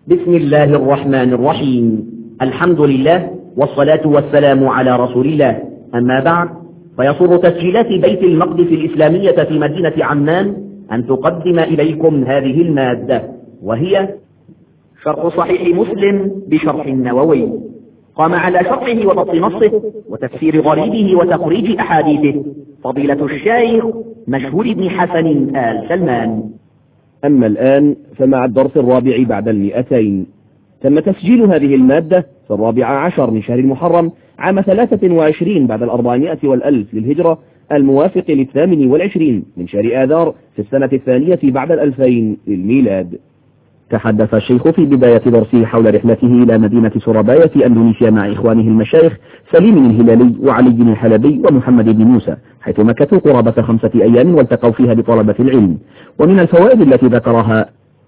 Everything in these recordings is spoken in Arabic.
بسم الله الرحمن الرحيم. الحمد لله والصلاة والسلام على رسول الله. أما بعد، فيسر تسجيلات بيت المقدس الإسلامية في مدينة عمان أن تقدم إليكم هذه المادة، وهي شرح صحيح مسلم بشرح النووي. قام على شرحه وضبط نصه وتفسير غريبه وتخريج أحاديثه فضيلة الشيخ مشهور بن حسن آل سلمان. أما الآن فمع الدرس الرابع بعد 200. تم تسجيل هذه المادة في 14 من شهر المحرم عام 23 بعد 400 والألف للهجرة، الموافق 28 من شهر آذار في السنة الثانية بعد 2000 للميلاد. تحدث الشيخ في بداية درسه حول رحلته إلى مدينة سورابايا في أندونيسيا مع إخوانه المشايخ سليم الهلالي وعلي الحلبي ومحمد بن موسى، حيث مكثوا قرابة 5 أيام والتقوا فيها بطلبة العلم. ومن الفوائد التي ذكرها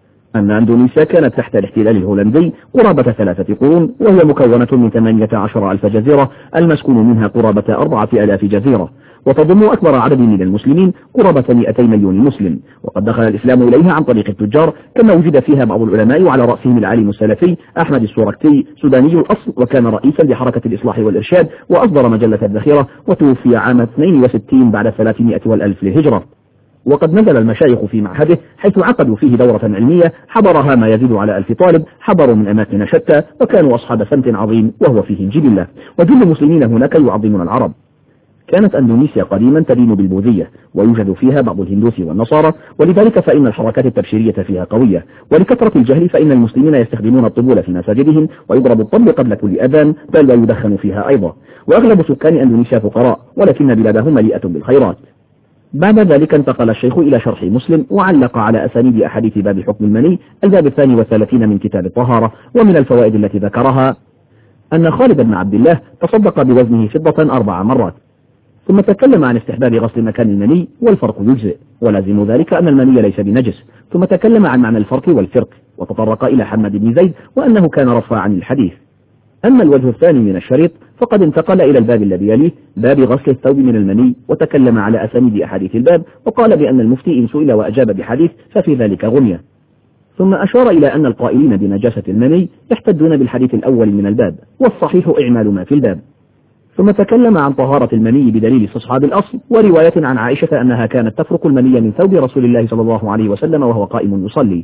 أن أندونيسيا كانت تحت الاحتلال الهولندي قرابة 3 قرون، وهي مكونة من 18,000 جزيرة المسكون منها قرابة 4,000 جزيرة، وتضم أكبر عدد من المسلمين قرابة 200 مليون مسلم، وقد دخل الإسلام إليها عن طريق التجار، كما وجد فيها بعض العلماء وعلى رأسهم العالم السلفي أحمد السوركتي سوداني الأصل، وكان رئيسا لحركة الإصلاح والإرشاد، وأصدر مجلة الذخيرة، وتوفي عام 62 بعد 300 والألف للهجرة. وقد نزل المشايخ في معهده، حيث عقدوا فيه دورة علمية حضرها ما يزيد على 1000 طالب، حضروا من أماكن شتى، وكانوا أصحاب سمت عظيم وهو فيه الجبلة، وجل المسلمين هناك يعظمون العرب. كانت أندونيسيا قديما تدين بالبوذية، ويوجد فيها بعض الهندوس والنصارى، ولذلك فإن الحركات التبشيرية فيها قوية. ولكثرة الجهل فإن المسلمين يستخدمون الطبول في مساجدهم، ويضرب الطبل قبل كل أذان، بل ويدخن فيها أيضا. وأغلب سكان أندونيسيا فقراء، ولكن بلادهم مليئة بالخيرات. بعد ذلك انتقل الشيخ إلى شرح مسلم، وعلق على أسانيد أحاديث باب حكم المني، الباب 32 من كتاب الطهارة. ومن الفوائد التي ذكرها أن خالد بن عبد الله تصدق بوزنه فضة 4 مرات. ثم تكلم عن استحباب غسل مكان المني والفرق يجزئ، ولازم ذلك أن المني ليس بنجس. ثم تكلم عن معنى الفرق والفرق، وتطرق إلى حماد بن زيد وأنه كان رفع عن الحديث. أما الوجه الثاني من الشريط فقد انتقل إلى الباب الذي يليه، باب غسل الثوب من المني، وتكلم على أسانيد أحاديث الباب، وقال بأن المفتي إن سئل وأجاب بحديث ففي ذلك غنية. ثم أشار إلى أن القائلين بنجاسة المني يحتجون بالحديث الأول من الباب، والصحيح إعمال ما في الباب. ثم تكلم عن طهارة المني بدليل استصحاب الأصل، ورواية عن عائشة أنها كانت تفرق المني من ثوب رسول الله صلى الله عليه وسلم وهو قائم يصلي.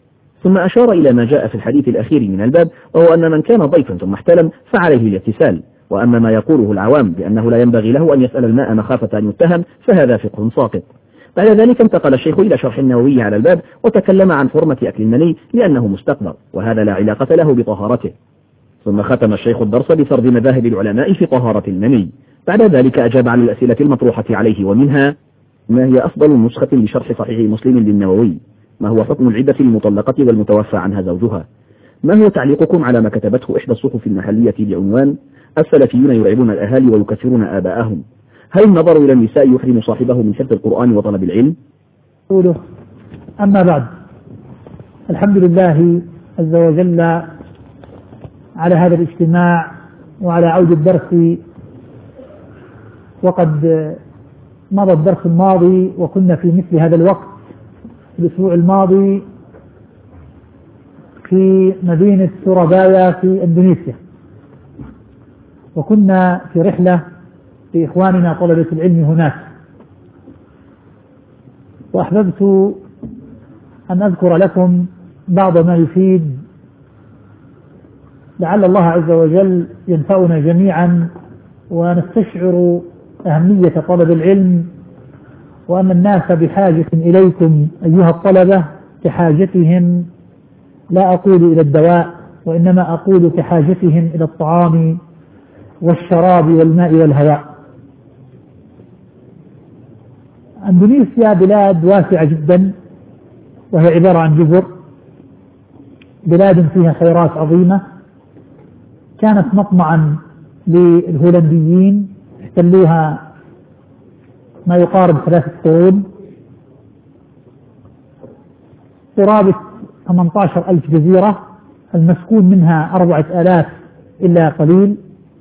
ثم أشار إلى ما جاء في الحديث الأخير من الباب، وهو أن من كان ضيفا ثم احتلم فعليه الاغتسال. وأما ما يقوله العوام بأنه لا ينبغي له أن يسأل الماء مخافة أن يتهم فهذا فقه ساقط. بعد ذلك انتقل الشيخ إلى شرح النووي على الباب، وتكلم عن حرمة أكل المني لأنه مستقبر، وهذا لا علاقة له بطهارته. ثم ختم الشيخ الدرس بسرد مذاهب العلماء في طهارة المني. بعد ذلك أجاب عن الأسئلة المطروحة عليه، ومنها: ما هي أفضل نسخة لشرح صحيح مسلم للنووي؟ ما هو حكم العدة المطلقة والمتوفى عنها زوجها؟ ما هو تعليقكم على ما كتبته إحدى الصحف المحلية بعنوان: السلفيون يرعبون الأهالي ويكثرون آباءهم، هل النظر إلى النساء يحرم صاحبه من حفظ القرآن وطلب العلم؟ أما بعد، الحمد لله عز وجل على هذا الاجتماع وعلى عود الدرس. وقد مضى الدرس الماضي وكنا في مثل هذا الوقت الأسبوع الماضي في مدينة سورابايا في أندونيسيا، وكنا في رحلة لإخواننا طلبة العلم هناك. وأحببت أن أذكر لكم بعض ما يفيد، لعل الله عز وجل ينفعنا جميعا ونستشعر أهمية طلب العلم، وأن الناس بحاجة إليكم أيها الطلبة كحاجتهم، لا أقول إلى الدواء وإنما أقول كحاجتهم إلى الطعام والشراب والماء والهواء. أندونيسيا بلاد واسعة جدا، وهي عبارة عن جزر، بلاد فيها خيرات عظيمة، كانت مطمعا للهولنديين، احتلوها ما يقارب 3 قرون، قرابة 18,000 جزيرة، المسكون منها 4,000 إلا قليل.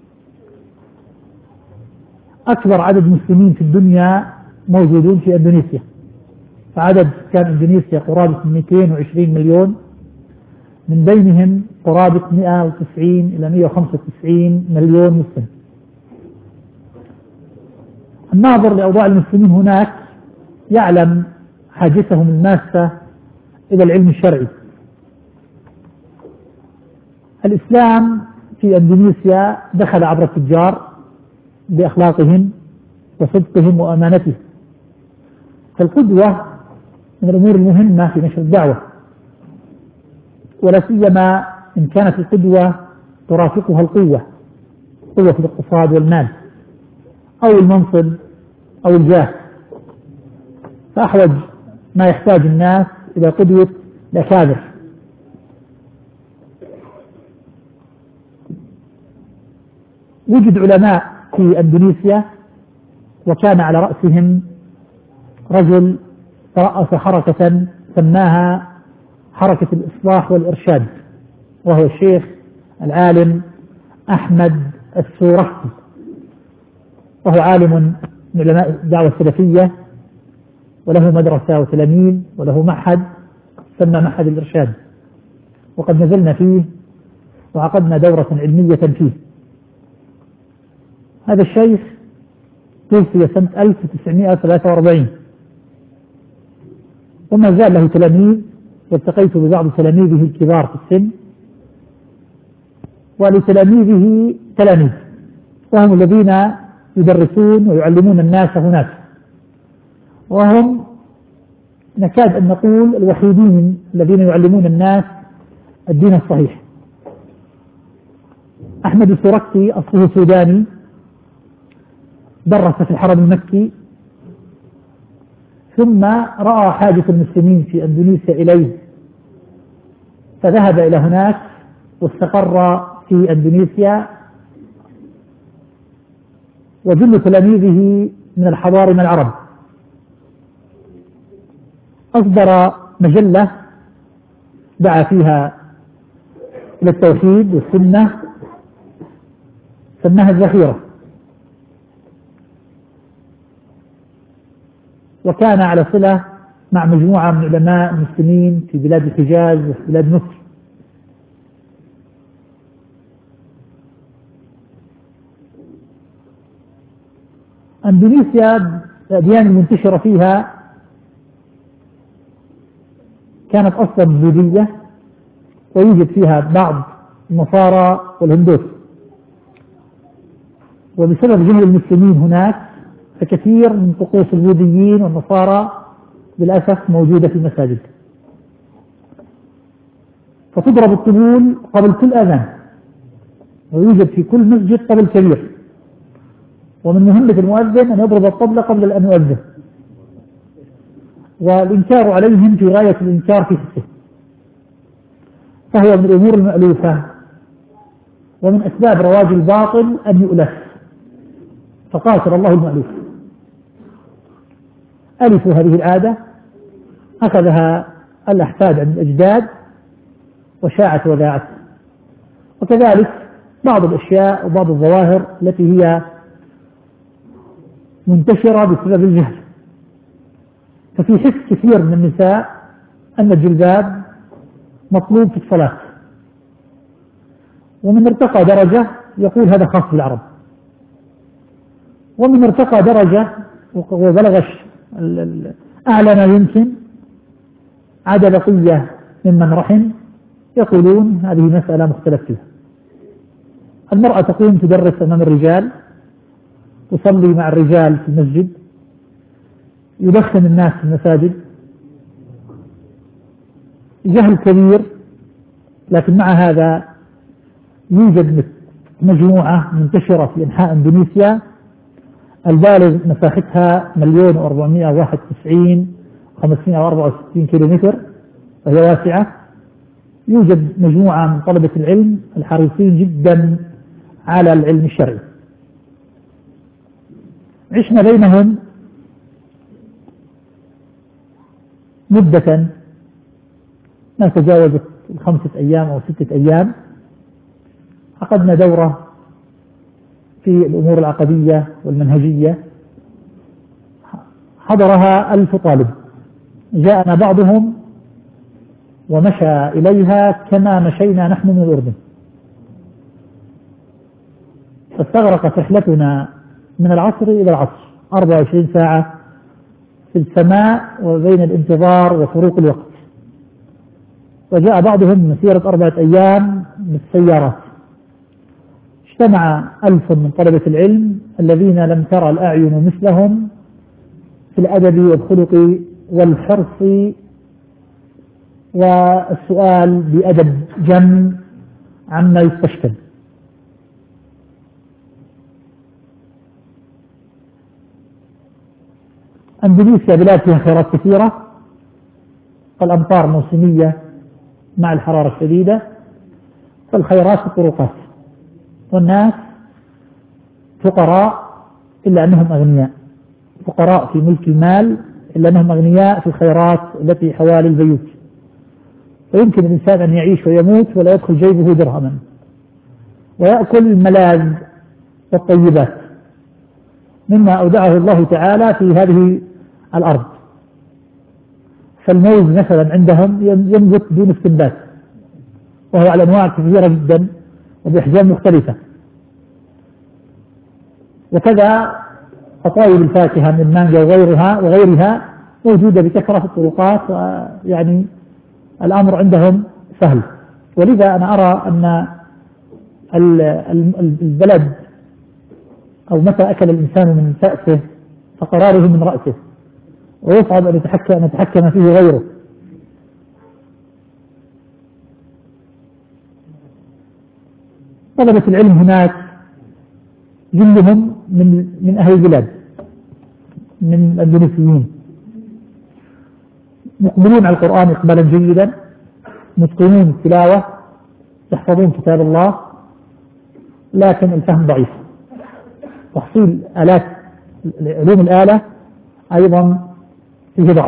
أكبر عدد مسلمين في الدنيا موجودون في أندونيسيا، فعدد سكان أندونيسيا قرابة 220 مليون، من بينهم قرابة 190 إلى 195 مليون مسلم. الناظر لأوضاع المسلمين هناك يعلم حاجتهم الماسة إلى العلم الشرعي. الإسلام في أندونيسيا دخل عبر التجار بأخلاقهم وصدقهم وأمانتهم، فالقدوة من الأمور المهمة في نشر الدعوة، ولا سيما إن كانت القدوة ترافقها القوة في الاقتصاد والمال أو المنصب أو الجاه، فأحوج ما يحتاج الناس إلى قدوة الأكابر. وجد علماء في أندونيسيا وكان على رأسهم رجل ترأس حركة سماها حركة الإصلاح والإرشاد، وهو الشيخ العالم أحمد السورختي، وهو عالم من علماء الدعوة السلفية، وله مدرسة وتلاميذ وله معهد سمى معهد الإرشاد، وقد نزلنا فيه وعقدنا دورة علمية فيه. هذا الشيخ توفي سنة 1943 وما زال له تلاميذ، والتقيت ببعض تلاميذه الكبار في السن، ولتلاميذه تلاميذ وهم الذين يدرسون ويعلمون الناس هناك، وهم نكاد أن نقول الوحيدين الذين يعلمون الناس الدين الصحيح. أحمد السورختي أصله سوداني، درس في الحرم المكي، ثم رأى حاجة المسلمين في أندونيسيا إليه فذهب إلى هناك واستقر في أندونيسيا، وجل تلاميذه من الحضارم العرب. أصدر مجلة دعا فيها إلى التوحيد والسنة سماها الذخيرة، وكان على صلة مع مجموعة من علماء المسلمين في بلاد الحجاز وفي بلاد مصر. أندونيسيا الأديان المنتشرة فيها كانت أصلا بوذية، ويوجد فيها بعض النصارى والهندوس، وبسبب جهل المسلمين هناك فكثير من طقوس البوذيين والنصارى للأسف موجودة في المساجد، فتضرب الطبول قبل كل أذان، ويوجد في كل مسجد طبل كبير، ومن مهمة المؤذن أن يضرب الطبل قبل أن يؤذن، والإنكار عليهم في غاية الإنكار في حسه، فهو من الأمور المألوفة، ومن أسباب رواج الباطل أن يؤلف، فقاتل الله المألوف. ألفوا هذه العادة، أخذها الأحفاد عن الأجداد وشاعت وذاعت. وكذلك بعض الأشياء وبعض الظواهر التي هي منتشرة بسبب الجهل، ففي حس كثير من النساء أن الجلباب مطلوب في الصلاة، ومن ارتقى درجة يقول هذا خاص بالعرب، ومن ارتقى درجة وبلغ أعلى ما يمكن عدا بقية ممن رحم يقولون هذه مسألة مختلف فيها. المرأة تقوم تدرس أمام الرجال، تصلي مع الرجال في المسجد، يدخن الناس في المساجد، جهل كبير. لكن مع هذا يوجد مجموعة منتشرة في أنحاء إندونيسيا البالغ مساحتها 1,491,564 كيلومتر، وهي واسعة. يوجد مجموعة من طلبة العلم الحريصين جدا على العلم الشرعي. عشنا بينهم مدة ما تجاوزت 5 أيام أو 6 أيام. عقدنا دورة في الأمور العقدية والمنهجية، حضرها 1000 طالب. جاءنا بعضهم ومشى إليها كما مشينا نحن من الأردن، فاستغرقت رحلتنا من العصر إلى العصر 24 ساعة في السماء وبين الانتظار وفروق الوقت. وجاء بعضهم مسيرة 4 أيام بالسيارات. اجتمع 1000 من طلبة العلم الذين لم ترى الأعين مثلهم في الأدب والخلق والحرص والسؤال بأدب جم عما يستشكل. أندونيسيا بلاد فيها خيرات كثيرة، فالأمطار موسمية مع الحرارة الشديدة، فالخيرات في الطرقات، والناس فقراء إلا أنهم أغنياء، فقراء في ملك المال إلا أنهم أغنياء في الخيرات التي حوالي البيوت. ويمكن الإنسان أن يعيش ويموت ولا يدخل جيبه درهما، ويأكل الملاذ والطيبات مما أودعه الله تعالى في هذه الأرض. فالموز مثلا عندهم ينبت دون استنبات، وهو على أنواع كثيرة جدا وبأحجام مختلفة. وكذا قطايب الفاكهة من المانجا وغيرها موجودة بكثرة في الطرقات، ويعني الأمر عندهم سهل. ولذا أنا أرى أن البلد أو متى أكل الإنسان من فأسه فقراره من رأسه، ويصعب أن يتحكم فيه غيره. طلبة العلم هناك جلهم من أهل البلاد، من الأندونيسيين، مقبلون على القرآن إقبالا جيدا، متقنون التلاوة، يحفظون كتاب الله، لكن الفهم ضعيف. تحصيل آلات علوم الآلة أيضا فيه ضعف.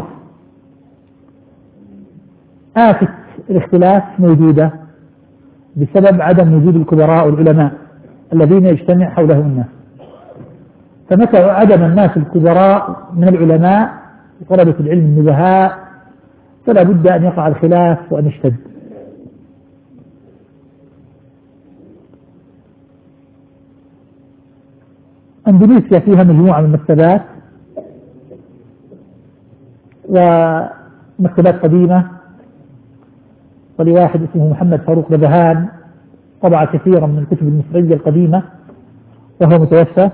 آفة الاختلاف موجودة بسبب عدم وجود الكبراء والعلماء الذين يجتمع حولهم الناس. فمتى عدم الناس الكبراء من العلماء وطلبة العلم النبهاء فلا بد أن يقع الخلاف وأن يشتد. أندونيسيا فيها مجموعة من المكتبات، ومكتبات قديمة، ولواحد اسمه محمد فاروق نبهان طبع كثيرا من الكتب المصرية القديمة وهو متوفى.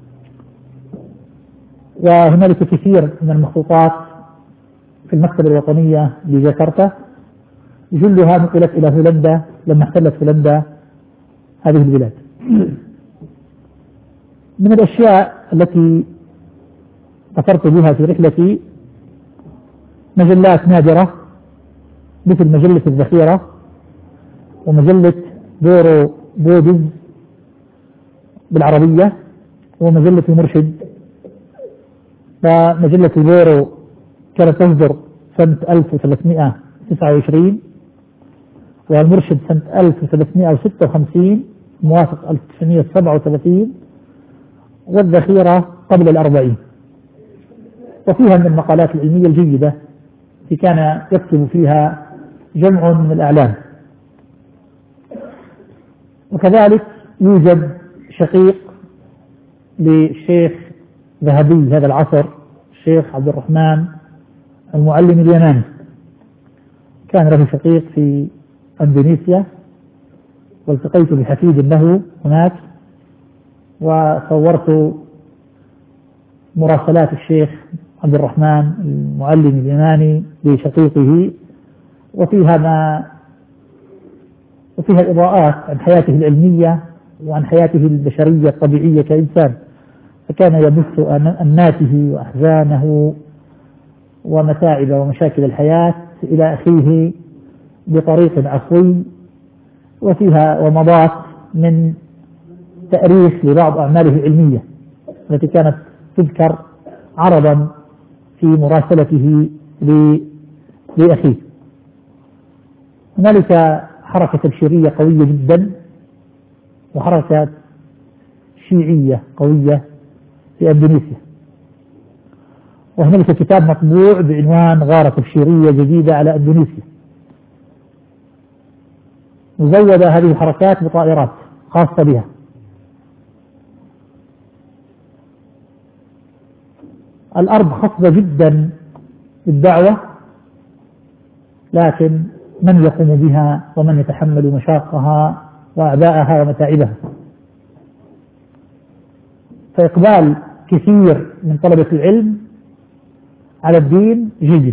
وهنالك كثير من المخطوطات في المكتبة الوطنية لجاكرتا، جلها نقلت إلى هولندا لما احتلت هولندا هذه البلاد. من الأشياء التي ظفرت بها في رحلتي مجلات نادرة مثل مجلة الذخيرة ومجلة بورو بودز بالعربية ومجلة المرشد. فمجلة البورو كانت تصدر سنة 1329 والمرشد سنة 1356 موافق 1937 والذخيرة قبل 40. وفيها من المقالات العلمية الجيدة التي كان يكتب فيها جمع من الأعلام. وكذلك يوجد شقيق للشيخ ذهبي هذا العصر الشيخ عبد الرحمن المعلم اليماني، كان له شقيق في أندونيسيا، والتقيت بحفيد له هناك وصورت مراسلات الشيخ عبد الرحمن المعلم اليماني لشقيقه، وفيها إضاءات عن حياته العلمية وعن حياته البشرية الطبيعية كإنسان. فكان يبث أناته وأحزانه ومتاعب ومشاكل الحياة إلى أخيه بطريق عفوي، وفيها ومضات من تأريخ لبعض أعماله العلمية التي كانت تذكر عرضا في مراسلته لأخيه. هنالك حركة تبشيرية قوية جدا وحركة شيعية قوية في أندونيسيا، وهنالك كتاب مطبوع بعنوان غارة تبشيرية جديدة على أندونيسيا، مزودة هذه الحركات بطائرات خاصة بها. الأرض خصبة جدا بالدعوة، لكن من يقوم بها ومن يتحمل مشاقها وأعباءها ومتاعبها؟ فإقبال كثير من طلبة العلم على الدين جيد،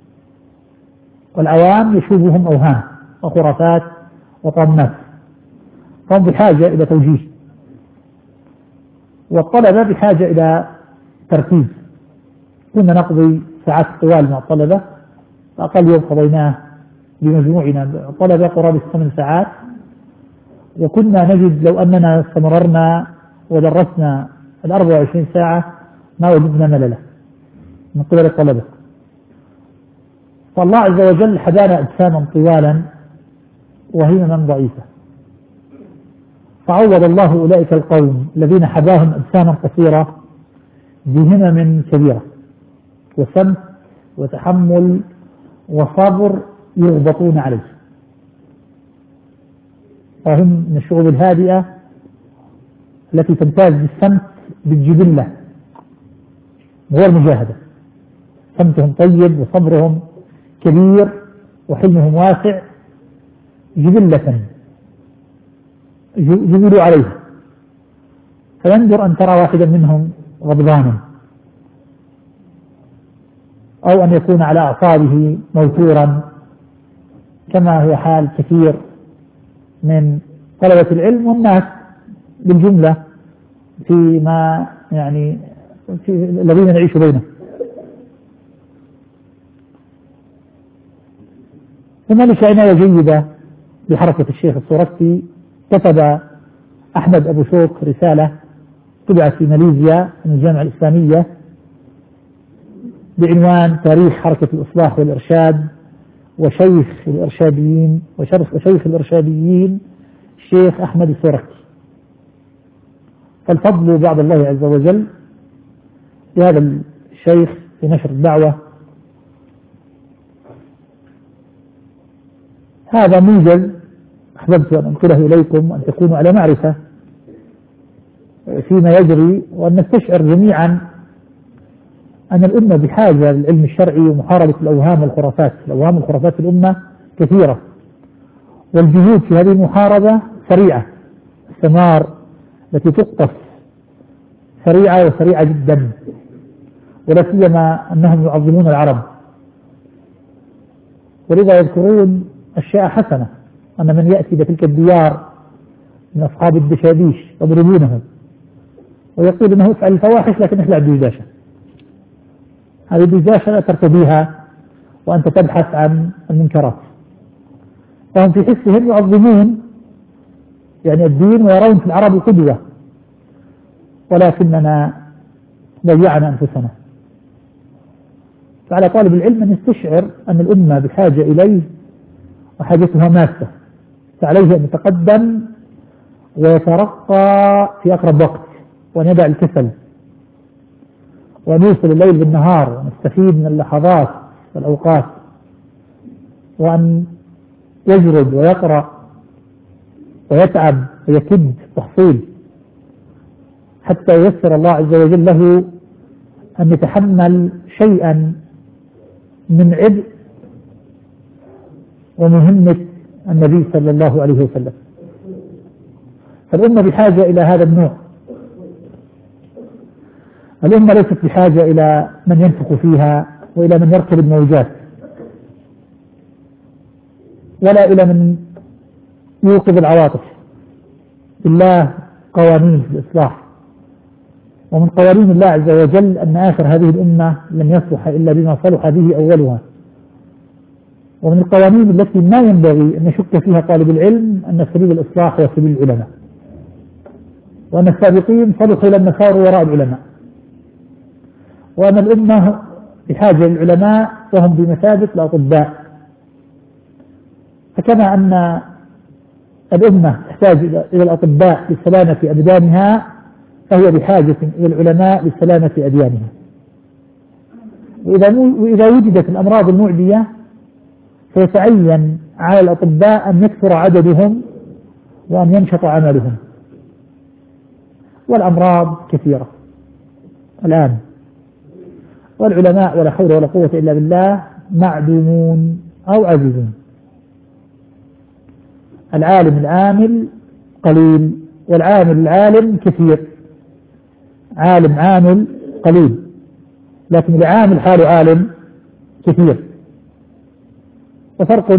والعوام يشوبهم أوهام وخرافات وطامات، فهم بحاجة إلى توجيه، والطلبة بحاجة إلى تركيز. كنا نقضي ساعات طوال مع الطلبة، فأقل يوم قضيناه بمجموعنا الطلبة قرابة 8 ساعات، وكنا نجد لو أننا استمررنا ودرسنا 24 ساعة ما وجدنا مللا من قبل الطلبة. فالله عز وجل حبانا أجساما طوالا وهمما ضعيفة، فعوض الله أولئك القوم الذين حباهم أجساما قصيرة بهمم كبيرة وسمت وتحمل وصبر يغبطون عليه، وهم من الشعوب الهادئة التي تمتاز بالسمت بالجبلة غير مجاهدة. سمتهم طيب وصبرهم كبير وحلمهم واسع، جبلة جبلوا عليها. فينظر أن ترى واحدا منهم غضبانا، أو أن يكون على أعصابه موتورا، كما هو حال كثير من طلبة العلم والناس بالجملة فيما يعني في الذين نعيش بينهم. هنالك عناية جيدة بحركة الشيخ السورستي. كتب أحمد أبو شوك رسالة طبعت في ماليزيا من الجامعة الإسلامية بعنوان تاريخ حركة الإصلاح والإرشاد وشيخ الإرشاديين الشيخ أحمد السورستي. فالفضل بعد الله عز وجل لهذا الشيخ في نشر الدعوة. هذا موجز أحببت أن أنقله إليكم، أن تكونوا على معرفة فيما يجري، وأن نستشعر جميعا أن الأمة بحاجة للعلم الشرعي ومحاربة الأوهام والخرافات. الأوهام والخرافات الأمة كثيرة، والجهود في هذه المحاربة سريعة. الثمار التي تقطف سريعة وسريعة جدا، ولا سيما أنهم يعظمون العرب، ولذا يذكرون أشياء حسنة، أن من يأتي بتلك الديار من أصحاب الدشاديش يضربونهم ويقول أنه افعل الفواحش لكن اخلع الدجاشة. هذه الدجاشة لا ترتديها وأنت تبحث عن المنكرات. فهم في حسهم يعظمون يعني الدين ويرون في العرب قدوة، ولكننا ضيعنا أنفسنا. فعلى طالب العلم أن يستشعر أن الأمة بحاجة إليه وحاجتها ماسة، فعليه أن يتقدم ويترقى في أقرب وقت، وأن يدع الكسل، وأن يوصل الليل بالنهار، وأن يستفيد من اللحظات والأوقات، وأن يجرد ويقرأ ويتعب ويكد تحصيل حتى ييسر الله عز وجل له أن يتحمل شيئا من عبء ومهمة النبي صلى الله عليه وسلم. فالأمة بحاجة إلى هذا النوع. الأمة ليست بحاجة إلى من ينفخ فيها وإلى من يركب الموجات، ولا إلى من يوقظ العواطف. بالله قوانين في الإصلاح، ومن قوانين الله عز وجل أن آخر هذه الأمة لن يصلح إلا بما صلح به أولها. ومن القوانين التي ما ينبغي أن يشك فيها طالب العلم أن سبيل الإصلاح هو سبيل العلماء، وأن السابقين صلحوا لما ساروا وراء العلماء، وأن الأمة بحاجة للعلماء وهم بمثابة الأطباء. فكما أن الأمة تحتاج إلى الأطباء لسلامة أبدانها، فهي بحاجة إلى العلماء لسلامة أديانها. وإذا وجدت الأمراض المعدية فيتعين على الأطباء أن يكثر عددهم وأن ينشط عملهم، والأمراض كثيرة الآن، والعلماء ولا حول ولا قوة إلا بالله معدومون أو عزيزون. العالم العامل قليل، والعامل العالم كثير. عالم عامل قليل، لكن العامل حاله عالم كثير. وفرق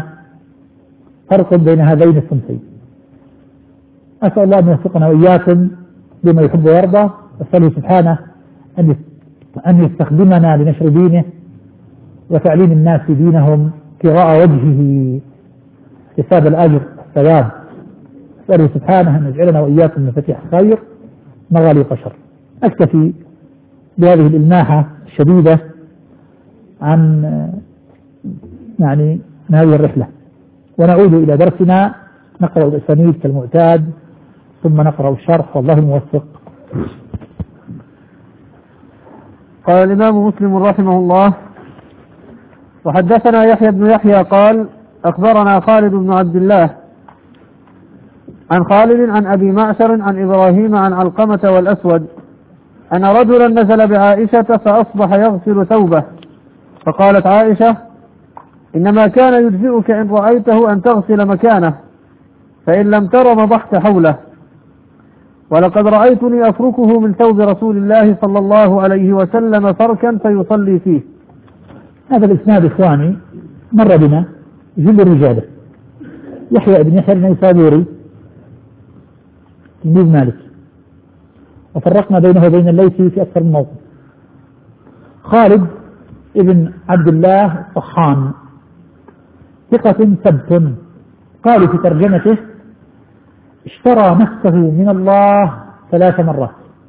بين هذين الصنفين. أسأل الله أن يوفقنا وإياكم بما يحب ويرضى، أسأله سبحانه أن يستخدمنا لنشر دينه وتعليم الناس دينهم ابتغاء وجهه حساب الأجر والثواب. أسأله سبحانه أن يجعلنا وإياكم مفاتيح خير مغاليق شر. أكتفي بهذه الإلماحة الشديدة عن هذه الرحلة، ونعود إلى درسنا. نقرأ الأسانيد كالمعتاد ثم نقرأ الشرح، والله الموفق. قال الإمام مسلم رحمه الله: وحدثنا يحيى بن يحيى قال: أخبرنا خالد بن عبد الله عن خالد عن أبي معشر عن إبراهيم عن علقمة والأسود أن رجلا نزل بعائشة فأصبح يغسل ثوبه، فقالت عائشة: إنما كان يجزئك إن رأيته أن تغسل مكانه، فإن لم تر مضحت حوله، ولقد رأيتني أفركه من ثوب رسول الله صلى الله عليه وسلم فركا فيصلي فيه. هذا الإسناد إخواني مر بنا جل رجاله. يحيى بن يحيى النيسابوري تلميذ مالك، وفرقنا بينه وبين الليثي في أكثر من موضع. خالد ابن عبد الله الطحان ثقة ثبت، قالوا في ترجمته: اشترى نفسه من الله 3 مرات.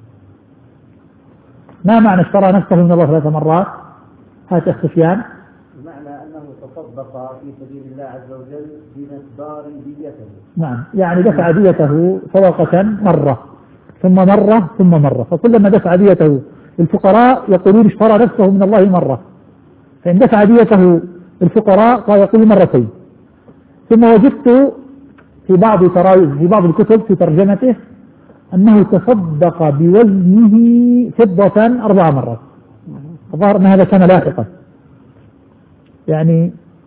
ما معنى اشترى نفسه من الله 3 مرات؟ هات أخ سفيان. معنى أنه تصدق في سبيل الله عز وجل بمقدار ديته. نعم، يعني دفع ديته صدقة مرة ثم مرة ثم مرة، فكلما دفع ديته الفقراء يقولون اشترى نفسه من الله مرة، فإن دفع ديته الفقراء يقول مرتين. ثم وجدت في بعض الكتب في ترجمته أنه تصدق بوزنه فضة 4 مرات. الظاهر أن هذا كان لاحقا، يعني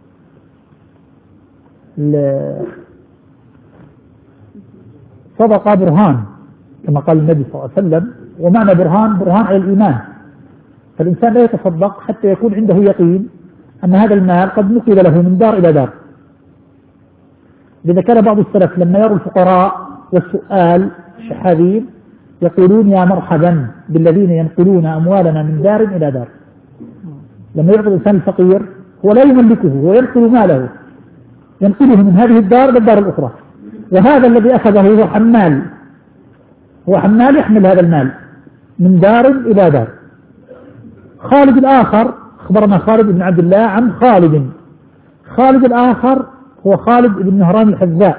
صدق برهان كما قال النبي صلى الله عليه وسلم، ومعنى برهان على الإيمان. فالإنسان لا يتصدق حتى يكون عنده يقين أن هذا المال قد نقل له من دار إلى دار. لذا كان بعض السلف لما يروا الفقراء والسؤال الشحاذين يقولون: يا مرحبا بالذين ينقلون أموالنا من دار إلى دار. لما يعطي الإنسان الفقير هو لا يملكه، هو ينقل ماله، ينقله من هذه الدار إلى الدار الأخرى. وهذا الذي أخذه هو حمال يحمل هذا المال من دار إلى دار. خالد الآخر أخبرنا خالد بن عبد الله عن خالد الآخر هو خالد بن مهران الحذاء.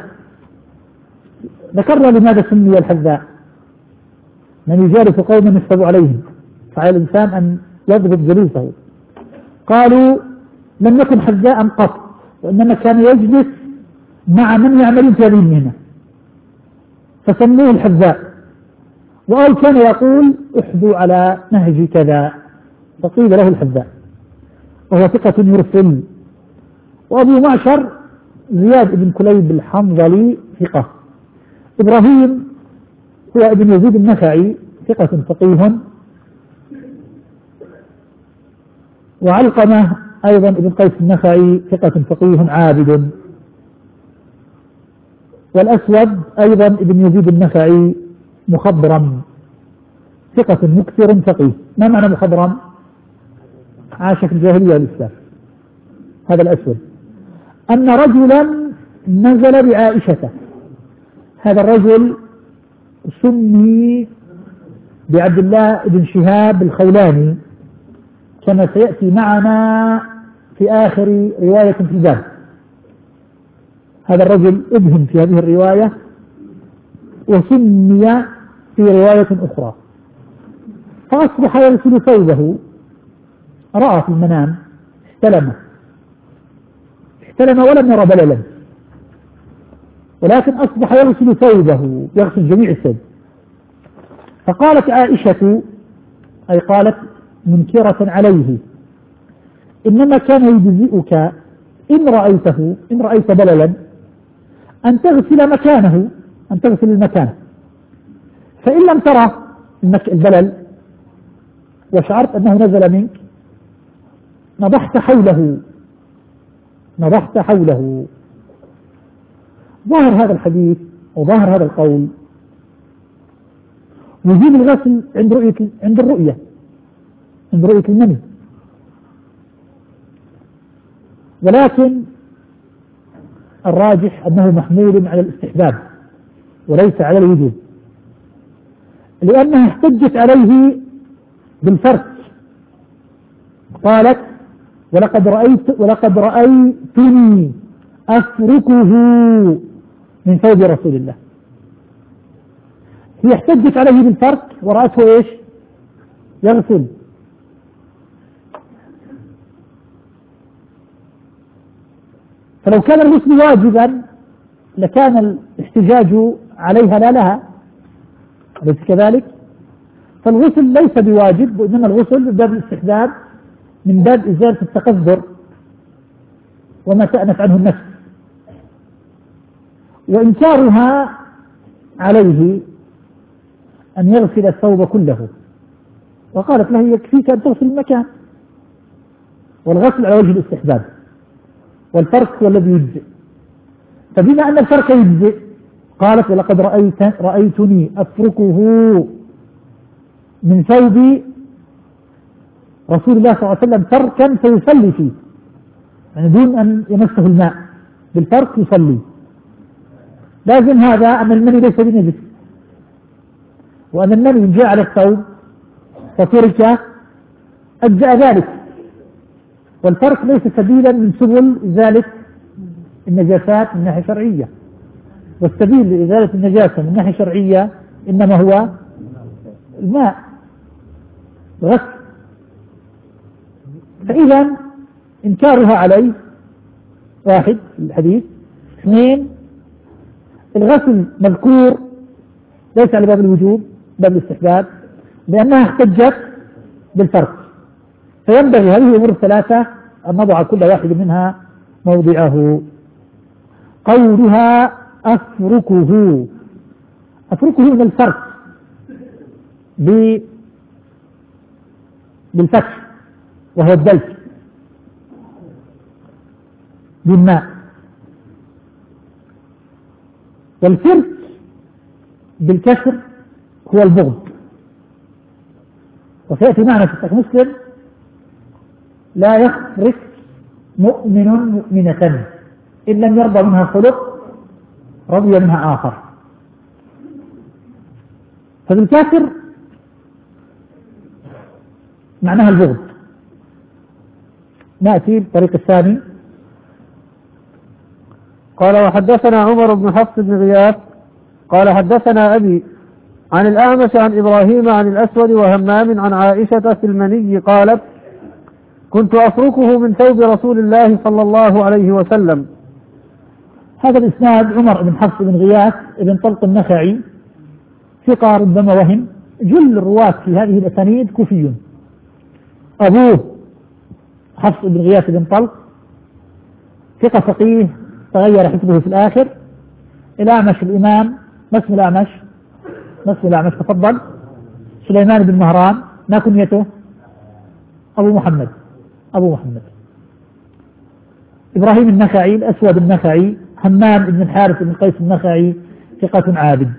ذكرنا لماذا سمي الحذاء: من يجالس قوما يحسب عليهم، فعلى الإنسان أن يضبط جلوسه. قالوا: لم يكن حذاء قط، وإنما كان يجلس مع من يعملون في هذه المهنة فسموه الحذاء. وقال كان يقول: احذوا على نهج كذا، فقيل له الحذاء، وهو ثقة يرسل. وأبو معشر زياد بن كليب الحنظلي ثقة. إبراهيم هو ابن يزيد النخعي ثقة فقيه. وعلقمة أيضا ابن قيس النخعي ثقة فقيه عابد. والأسود أيضا ابن يزيد النخعي مخضرم ثقة مكثر فقيه. ما معنى مخضرم؟ عاش في الجاهلية والإسلام. هذا الأسود. أن رجلا نزل بعائشة، هذا الرجل سمي بعبد الله بن شهاب الخولاني كما سيأتي معنا في آخر رواية في الباب. هذا الرجل ابهم في هذه الرواية وسمي في رواية أخرى. فأصبح يغسل ثوبه، رأى في المنام احتلم ولم يرى بللا، ولكن أصبح يغسل ثوبه، يغسل جميع الثوب. فقالت عائشة، أي قالت منكرة عليه: إنما كان يجزئك إن رأيت بللا أن تغسل مكانه، أن تغسل المكان، فإن لم ترى البلل وشعرت أنه نزل منك نضحت حوله. ظاهر هذا الحديث وظاهر هذا القول وجوب الغسل عند الرؤية المني، ولكن الراجح أنه محمول على الاستحباب وليس على الوجوب، لأنها احتجت عليه بالفرق. قالت: ولقد رأيتني أفركه من ثوب رسول الله. هي احتجت عليه بالفرق ورأته ايش؟ يغسل. فلو كان الغسل واجبا لكان الاحتجاج عليها لا لها، أليس كذلك؟ فالغسل ليس بواجب، وإنما الغسل من باب الاستحباب، من باب إزالة التقذر وما تأنف عنه النفس. وإنكارها عليه أن يغسل الثوب كله، وقالت له: يكفيك أن تغسل المكان، والغسل على وجه الاستحباب، والفرق هو الذي يجزئ. فبما أن الفرق يجزئ قالت: ولقد رأيتني أفركه من ثوب رسول الله صلى الله عليه وسلم فركا فيصلي فيه، يعني دون أن يمسه الماء، بالفرك يصلي. لازم هذا أن المني ليس بنجس، وأن المني جاء على الثوب فترك أجزأ ذلك، والفرق ليس سبيلا من سبل إزالة النجاسات من ناحية شرعية، والسبيل لإزالة النجاسة من ناحية شرعية إنما هو الماء، غسل. فإذا إنكارها عليه واحد الحديث. اثنين، الغسل مذكور ليس على باب الوجوب، باب الاستحباب، لأنها احتجت بالفرق. فينبغي هذه الأمور الثلاثة أن نضع كل واحد منها موضعه. قولها أفركه من الفرق بالفتح، وهو الدلك بالماء، والفرك بالكسر هو البغض. وسيأتي معنا في صحيح مسلم: لا يفرك مؤمن مؤمنة إن لم يرضى منها خلق رضي منها آخر. فبالكافر معناها البغض. نأتي بالطريق الثاني. قال: وحدثنا عمر بن حفص بن غياث قال: حدثنا أبي عن الأعمش عن إبراهيم عن الأسود وهمام عن عائشة في المني قالت: كنت أفركه من ثوب رسول الله صلى الله عليه وسلم. هذا الإسناد عمر بن حفص بن غياث بن طلق النخعي، ثقة ربما وهم. جل الرواة في هذه الأسانيد كوفي. أبوه حفص بن غياث بن طلق ثقة فقيه تغير حسبه في الآخر. الأعمش الإمام، ما اسم الأعمش؟ تفضل. سليمان بن مهران، ما كنيته؟ أبو محمد. إبراهيم النخعي، الأسود النخعي، همام بن الحارث بن قيس النخعي، ثقة عابد.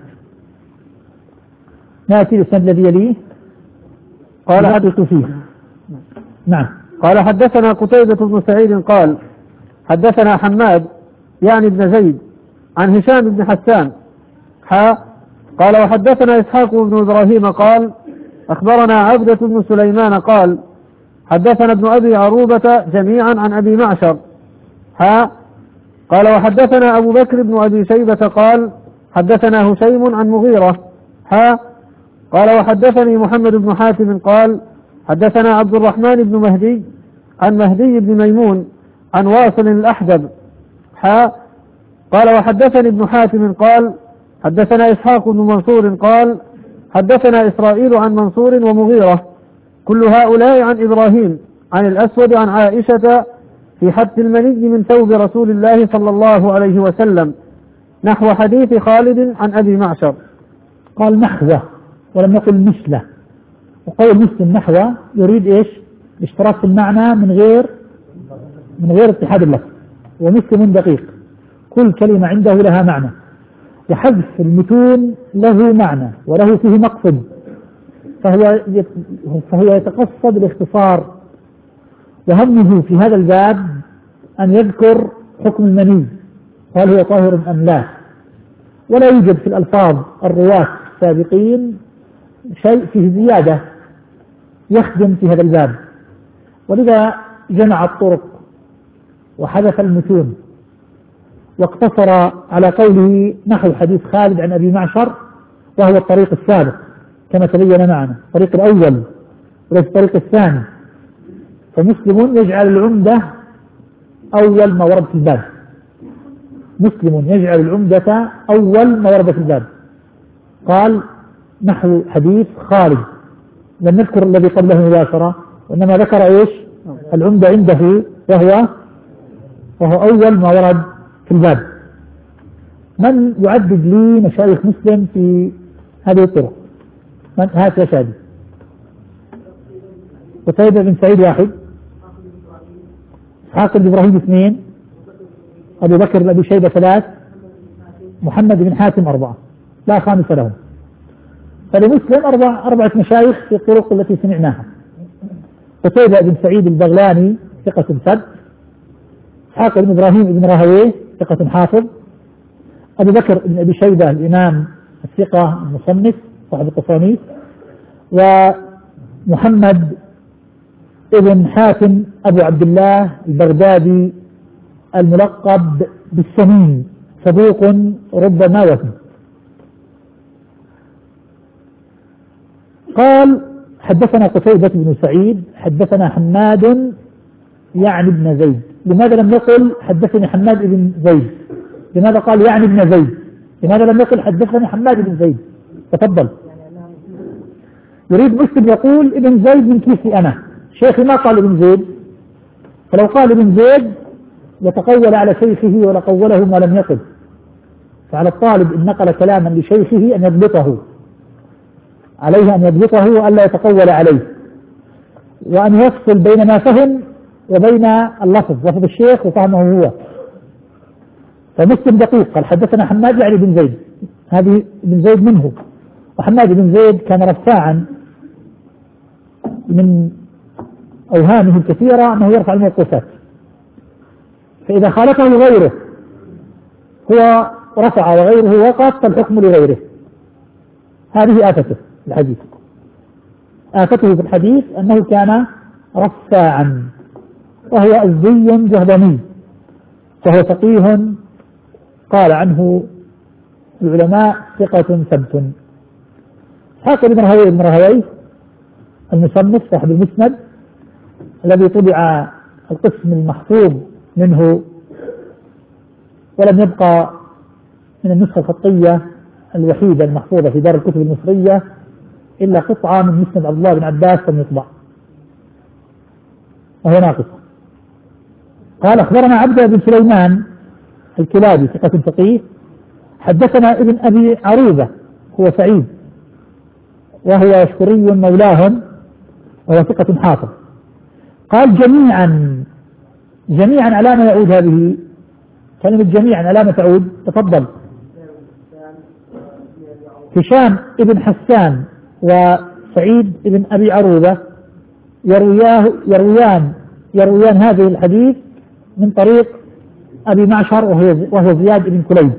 نأتي للسند الذي يليه. قال: حدث فيه. نعم. قال: حدثنا قتيبة بن سعيد قال: حدثنا حماد يعني ابن زيد عن هشام بن حسان قال: وحدثنا إسحاق بن إبراهيم قال: أخبرنا عبدة بن سليمان قال: حدثنا ابن أبي عروبة جميعا عن أبي معشر قال: وحدثنا أبو بكر بن أبي شيبة قال: حدثنا هشيم عن مغيرة قال: وحدثني محمد بن حاتم قال: حدثنا عبد الرحمن بن مهدي عن مهدي بن ميمون عن واصل الأحدب قال وحدثني ابن حاتم قال حدثنا إسحاق بن منصور قال حدثنا إسرائيل عن منصور ومغيرة كل هؤلاء عن إبراهيم عن الأسود عن عائشة في حد المني من ثوب رسول الله صلى الله عليه وسلم نحو حديث خالد عن أبي معشر. قال نحوه ولم يقل مثله، وقول مسلم نحوه يريد إيش؟ اشتراك في المعنى من غير اتحاد اللفظ، ومسلم دقيق كل كلمة عنده لها معنى، وحذف المتون له معنى وله فيه مقصد، فهو يتقصد الاختصار، وهمه في هذا الباب أن يذكر حكم المني هل هو طاهر أم لا، ولا يوجد في الألفاظ الرواة السابقين شيء فيه زيادة يخدم في هذا الباب، ولذا جمع الطرق وحذف المتون واقتصر على قوله نحو حديث خالد عن أبي معشر، وهو الطريق السابق كما تبين معنا، الطريق الأول وليس الطريق الثاني. فمسلم يجعل العمدة أول ما ورد في الباب، مسلم يجعل العمدة أول ما ورد في الباب. قال نحو حديث خالد، لم نذكر الذي قبله مباشرة، وإنما ذكر إيش؟ العمدة عنده وهو أول ما ورد في الباب. من يعدد لي مشايخ مسلم في هذه الطرق؟ من هات يا شادي؟ قتيبة بن سعيد واحد، إسحاق بن إبراهيم اثنين، أبو بكر بن أبي شيبة ثلاث، محمد بن حاتم أربعة، لا خامس لهم. فلمسلم أربعة مشايخ في الطرق التي سمعناها. قتيبة بن سعيد البغلاني ثقة ثبت، إسحاق بن إبراهيم بن راهويه ثقة حافظ، أبو بكر بن أبي شيبة الإمام الثقة المصنف صاحب التصانيف، ومحمد ابن حاتم أبو عبد الله البغدادي الملقب بالسمين صدوق ربما وهم. قال حدثنا قتيبة بن سعيد حدثنا حماد يعني ابن زيد. لماذا لم يقل حدثني حماد بن زيد؟ لماذا قال يعني ابن زيد؟ لماذا لم يقل حدثني حماد بن زيد؟ تفضل. يريد مسلم يقول ابن زيد من كيسي أنا، شيخي ما قال ابن زيد، فلو قال ابن زيد يتقول على شيخه ولقوله ما لم يقل. فعلى الطالب إن نقل كلاما لشيخه أن يضبطه، عليه أن يضبطه وألا يتقول عليه، وأن يفصل بين ما فهم وبين اللفظ، لفظ الشيخ وفهمه هو. فمسلم دقيق قال حدثنا حماد يعني بن زيد، هذه بن زيد منه، وحماد بن زيد كان رفاعا، من أوهامه الكثيرة أنه يرفع الموقوفات، فإذا خالفه غيره هو رفع وغيره وقف فالحكم لغيره. هذه آفته في الحديث، آفته في الحديث أنه كان رفاعا، وهو أزدي جهضمي، فهو فقيه قال عنه العلماء ثقة ثبت. إسحاق بن راهويه المصنف صاحب المسند الذي طبع القسم المحفوظ منه ولم يبقى من النسخة الخطية الوحيدة المحفوظة في دار الكتب المصرية إلا قطعة من مسند عبد الله بن عباس لم يطبع وهو ناقص. قال أخبرنا عبد بن سليمان الكلابي ثقة فقيه حدثنا ابن أبي عروبة هو سعيد وهو يشكري مولاهم وهو ثقة حافظ. قال جميعا على ما يعود هذه كلمة جميعا على ما تعود؟ تفضل. هشام ابن حسان وسعيد ابن أبي عروبة يرويان هذه الحديث من طريق أبي معشر وهو زياد بن كليب.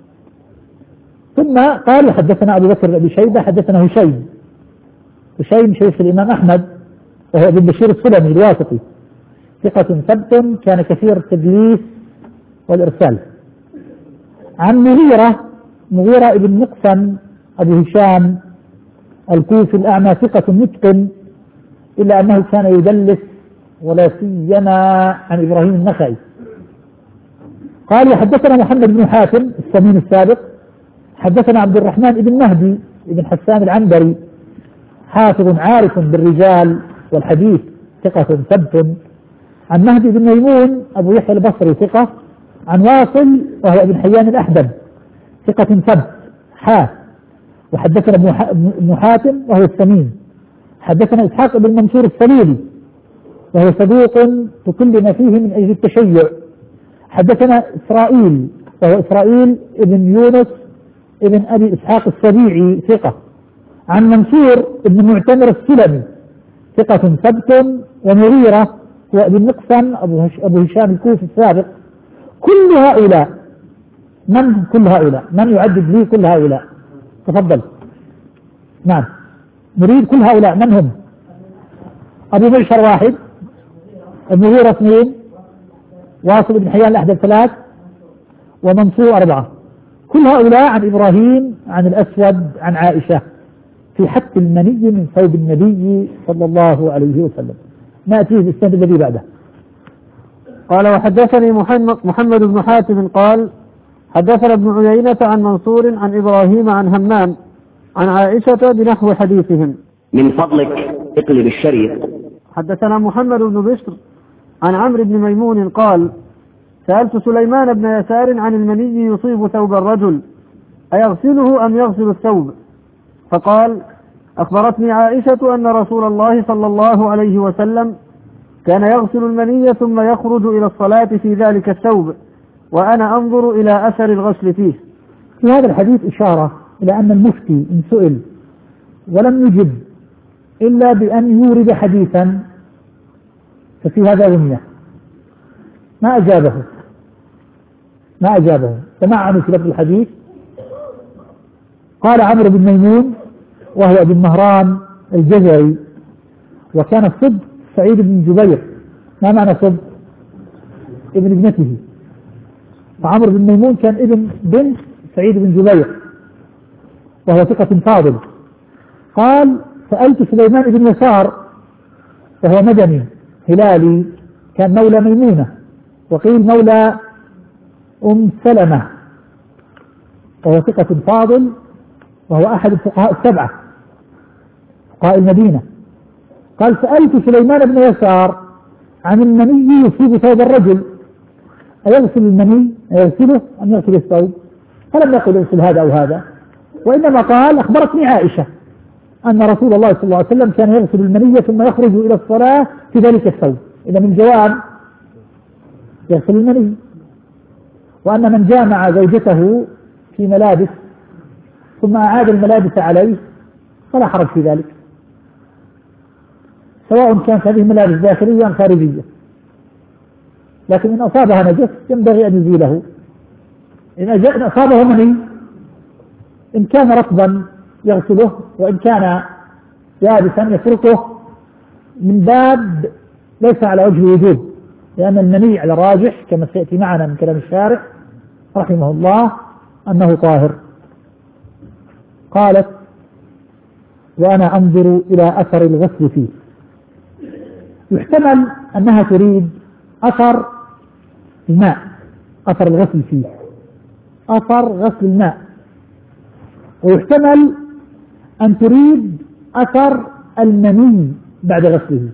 ثم قال حدثنا أبو بكر بن أبي شيبة حدثنا هشيم شيخ الإمام أحمد وهو ابن بشير السلمي الواسطي ثقة ثبت كان كثير التدليس والإرسال. عن مغيرة ابن مقسم أبو هشام الكوفي الأعمى ثقة متقن إلا أنه كان يدلس ولا سيما عن إبراهيم النخعي قال حدثنا محمد بن حاتم السمين السابق حدثنا عبد الرحمن بن مهدي بن حسان العنبري حافظ عارف بالرجال والحديث ثقة ثبت، عن مهدي بن ميمون أبو يحيى البصري ثقة، عن واصل وهو ابن حيان الأحدب ثقة ثبت وحدثنا ابن حاتم وهو السمين، حدثنا إسحاق بن منصور السليلي وهو صدوق تكلم فيه من أجل التشيع، حدثنا إسرائيل وهو إسرائيل ابن يونس ابن أبي إسحاق السبيعي ثقة، عن منصور ابن معتمر السلمي ثقة ثبت، ومغيرة وابن مقسم أبو هشام الكوفي السابق. كل هؤلاء من يعدد لي كل هؤلاء؟ تفضل. نعم نريد كل هؤلاء من هم؟ أبو بشر واحد، المغيرة اثنين، واصل بن حيان الأحدب ثلاث، ومنصور أربعة. كل هؤلاء عن إبراهيم عن الأسود عن عائشة في حك المني من ثوب النبي صلى الله عليه وسلم. نأتي بالسند الذي بعده. قال وحدثني محمد بن حاتم قال حدثنا ابن عيينة عن منصور عن إبراهيم عن همام عن عائشة بنحو حديثهم. من فضلك اقلب الشريط. حدثنا محمد بن بشر عن عمرو بن ميمون قال سألت سليمان بن يسار عن المني يصيب ثوب الرجل أيغسله أم يغسل الثوب؟ فقال أخبرتني عائشة أن رسول الله صلى الله عليه وسلم كان يغسل المني ثم يخرج إلى الصلاة في ذلك الثوب وأنا أنظر إلى أثر الغسل فيه. في هذا الحديث إشارة إلى أن المفتي إن سئل ولم يجب إلا بأن يورد حديثا ففي هذا غنية، ما أجابه سمع في لفظ الحديث. قال عمرو بن ميمون وهو ابن مهران الجزري، وكان صب سعيد بن جبير. ما معنى صب؟ ابن ابنته، فعمرو بن ميمون كان ابن بنت سعيد بن جبير وهو ثقة فاضل. قال سألت سليمان بن يسار وهو مدني هلالي كان مولى ميمونة وقيل مولى أم سلمة وهو ثقة فاضل وهو أحد الفقهاء السبعة فقهاء المدينة. قال سألت سليمان بن يسار عن المني يصيب ثوب الرجل أيغسل المني أيغسله أم يغسل الثوب؟ فلم يقل يغسل هذا أو هذا، وإنما قال أخبرتني عائشة أن رسول الله صلى الله عليه وسلم كان يغسل المني ثم يخرج إلى الصلاة في ذلك الثوب. إذا من جواب يغسل المني، وأن من جامع زوجته في ملابس ثم أعاد الملابس عليه فلا حرج في ذلك، سواء كانت هذه ملابس داخلية أم خارجية، لكن إن أصابها نجس ينبغي أن يزيله. إن أصابه مني إن كان رطبا يغسله، وإن كان يابسا يفرقه من باب ليس على وجه الوجوب، لأن المني على راجح كما سيأتي معنا من كلام الشارع رحمه الله أنه طاهر. قالت وأنا أنظر إلى أثر الغسل فيه. يحتمل أنها تريد أثر الماء، أثر الغسل فيه، أثر غسل الماء، ويحتمل أن تريد أثر المني بعد غسله،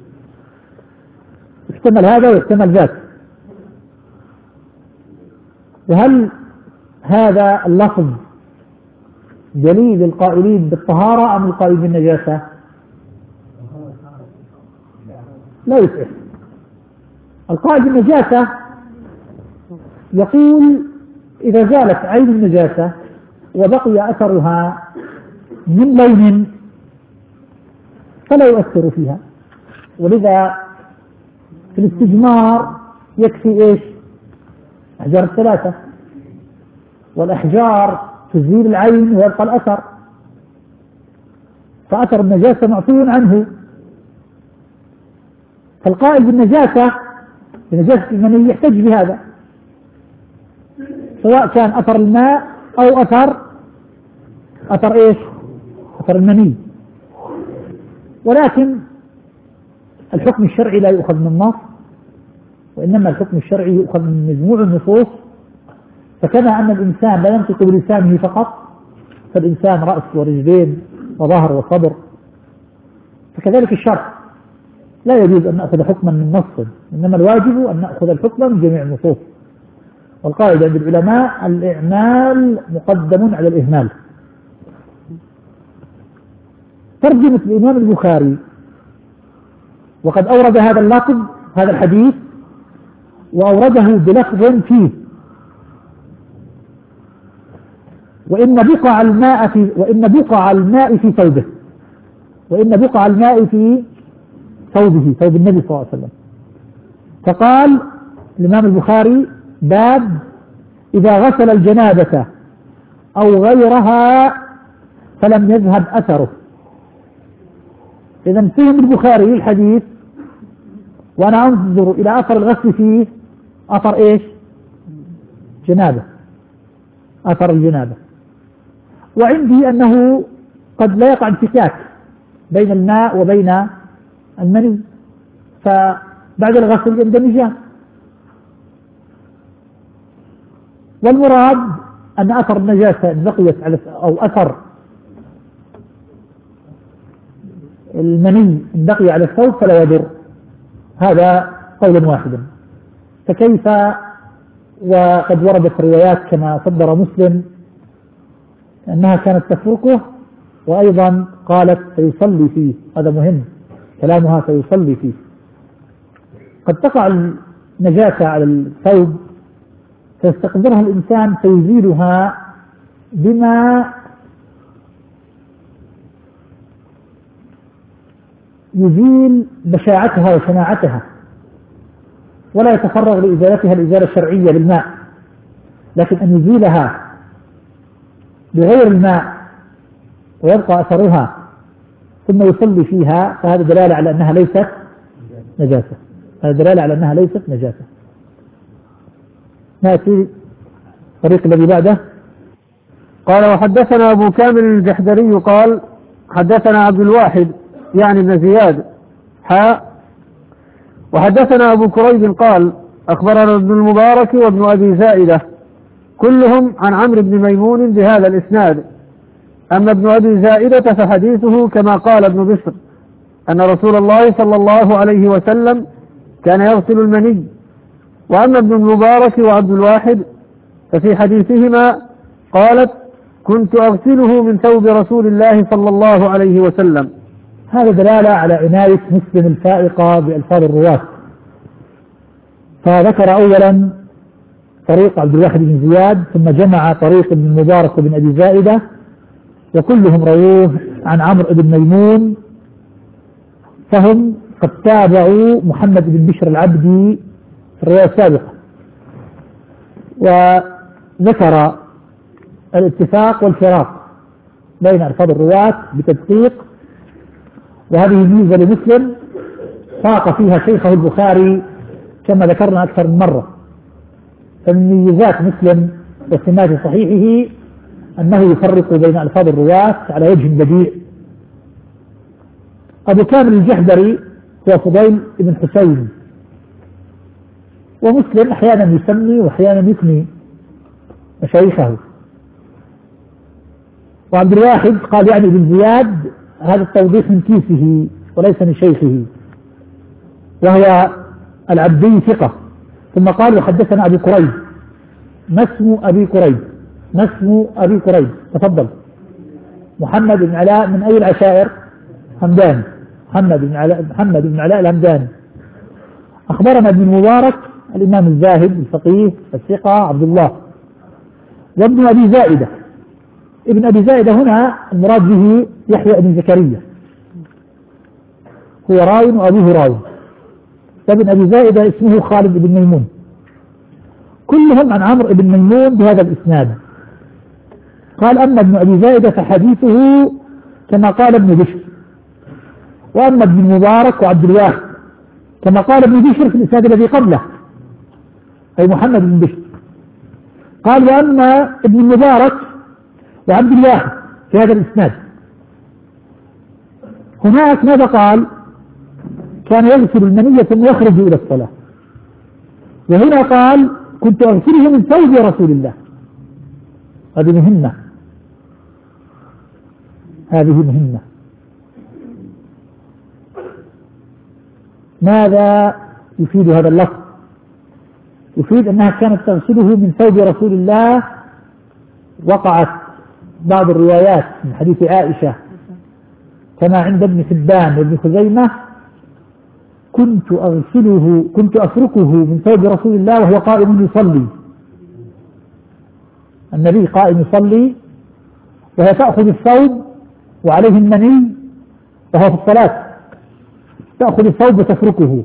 يحتمل هذا ويحتمل ذاك. وهل هذا اللفظ دليل القائلين بالطهارة أم القائل بالنجاسة؟ لا يسعف. القائل بالنجاسة يقول إذا زالت عين النجاسة وبقي أثرها من لون فلا يؤثر فيها، ولذا في الاستجمار يكفي إيش؟ أحجار الثلاثة، والأحجار تزيل العين ويبقى الأثر، فأثر النجاسة معفو عنه. فالقائل بالنجاسة بنجاسة المني يحتج بهذا، سواء كان أثر الماء أو أثر إيش؟ أثر المني. ولكن الحكم الشرعي لا يؤخذ من النص، وإنما الحكم الشرعي يؤخذ من مجموع النصوص فكما أن الإنسان لا ينطق بلسانه فقط، فالإنسان رأس ورجلين وظهر وصدر، فكذلك الشرع لا يجوز أن نأخذ حكما من نص، إنما الواجب أن نأخذ الحكم من جميع النصوص. والقاعدة عند العلماء الإعمال مقدم على الإهمال. ترجمة الإمام البخاري وقد أورد هذا اللفظ هذا الحديث وأورده بلفظ فيه وإن بقع الماء في ثوبه، وإن بقع الماء في ثوبه، ثوب النبي صلى الله عليه وسلم. فقال الإمام البخاري: باب إذا غسل الجنابة أو غيرها فلم يذهب أثره. إذا فهم البخاري الحديث وأنا أنظر إلى أثر الغسل فيه أثر إيش؟ جنابة، أثر الجنابة. وعندي أنه قد لا يقع انفكاك بين الماء وبين المني، فبعد الغسل يندمجان. والمراد أن أثر النجاسة إن بقيت على أو أثر المني إن بقي على الثوب فلا يضر، هذا قول واحد. فكيف وقد وردت روايات كما صدر مسلم أنها كانت تفركه، وأيضا قالت سيصلي فيه، هذا مهم كلامها، سيصلي فيه. قد تقع النجاسة على الثوب فيستقدرها الإنسان فيزيلها بما يزيل بشاعتها وشناعتها، ولا يتفرغ لإزالتها الإزالة الشرعية بالماء، لكن أن يزيلها بغير الماء ويبقى أثرها ثم يصلي فيها، فهذا دلالة على أنها ليست نجاسة، هذا دلالة على أنها ليست نجاسة. نأتي الطريق الذي بعده. قال: وحدثنا أبو كامل الجحدري قال: حدثنا عبد الواحد يعني بن زياد وحدثنا أبو كريب قال: أخبرنا ابن المبارك وابن أبي زائدة كلهم عن عمرو بن ميمون بهذا الإسناد. أما ابن أبي زائدة فحديثه كما قال ابن بشر أن رسول الله صلى الله عليه وسلم كان يغسل المني. وأما ابن المبارك وعبد الواحد ففي حديثهما قالت: كنت أغسله من ثوب رسول الله صلى الله عليه وسلم. هذا دلالة على عناية مسلم الفائقة بألفاظ الرواة. فذكر أولا طريق عبد الواحد بن زياد، ثم جمع طريق ابن المبارك وابن أبي زائدة، وكلهم رووه عن عمرو بن ميمون، فهم قد تابعوا محمد بن بشر العبدي في الرواية السابقة. وذكر الاتفاق والفراق بين ألفاظ الرواة بتدقيق، وهذه ميزة لمسلم فاق فيها شيخه البخاري كما ذكرنا أكثر من مرة. فمن ميزات مسلم وسمات صحيحه أنه يفرق بين ألفاظ الرواة على وجه بديع. أبو كامل الجحدري هو فضيل بن حسين، ومسلم أحيانا يسمي وأحيانا يثني مشايخه. وعبد الواحد قال يعني بن زياد، هذا التوضيح من كيسه وليس من شيخه، وهو العبدي ثقة. ثم قال: وحدثنا أبي كريب. ما اسم أبي كريب؟ ما اسم أبي كريب؟ تفضل. محمد بن علاء من أي العشائر؟ همداني. محمد بن علاء الهمداني. أخبرنا ابن المبارك الإمام الزاهد الفقيه الثقة عبد الله. وابن أبي زائدة، ابن أبي زائدة هنا المراد به يحيى بن زكريا، هو راوي وأبوه راوي. وابن أبي زائدة اسمه خالد بن ميمون. كلهم عن عمرو بن ميمون بهذا الإسناد. قال: أما ابن أبي زائدة فحديثه كما قال ابن بشر. وأما ابن المبارك وعبد الواحد كما قال ابن بشر في الإسناد الذي قبله، أي محمد بن بشر. قال: وأما ابن المبارك وعبد الواحد في هذا الإسناد. هناك ماذا قال؟ كان يغسل المنية ثم يخرج إلى الصلاة. وهنا قال: كنت أغسله من ثوب رسول الله. هذه مهمة، هذه مهمة. ماذا يفيد هذا اللفظ؟ يفيد أنها كانت تغسله من ثوب رسول الله. وقعت بعض الروايات من حديث عائشة كما عند ابن حبان وابن خزيمة: كنت أفركه من ثوب رسول الله وهو قائم يصلي. النبي قائم يصلي وهي تأخذ الثوب وعليه المني وهو في الصلاة، تأخذ الثوب وتفركه.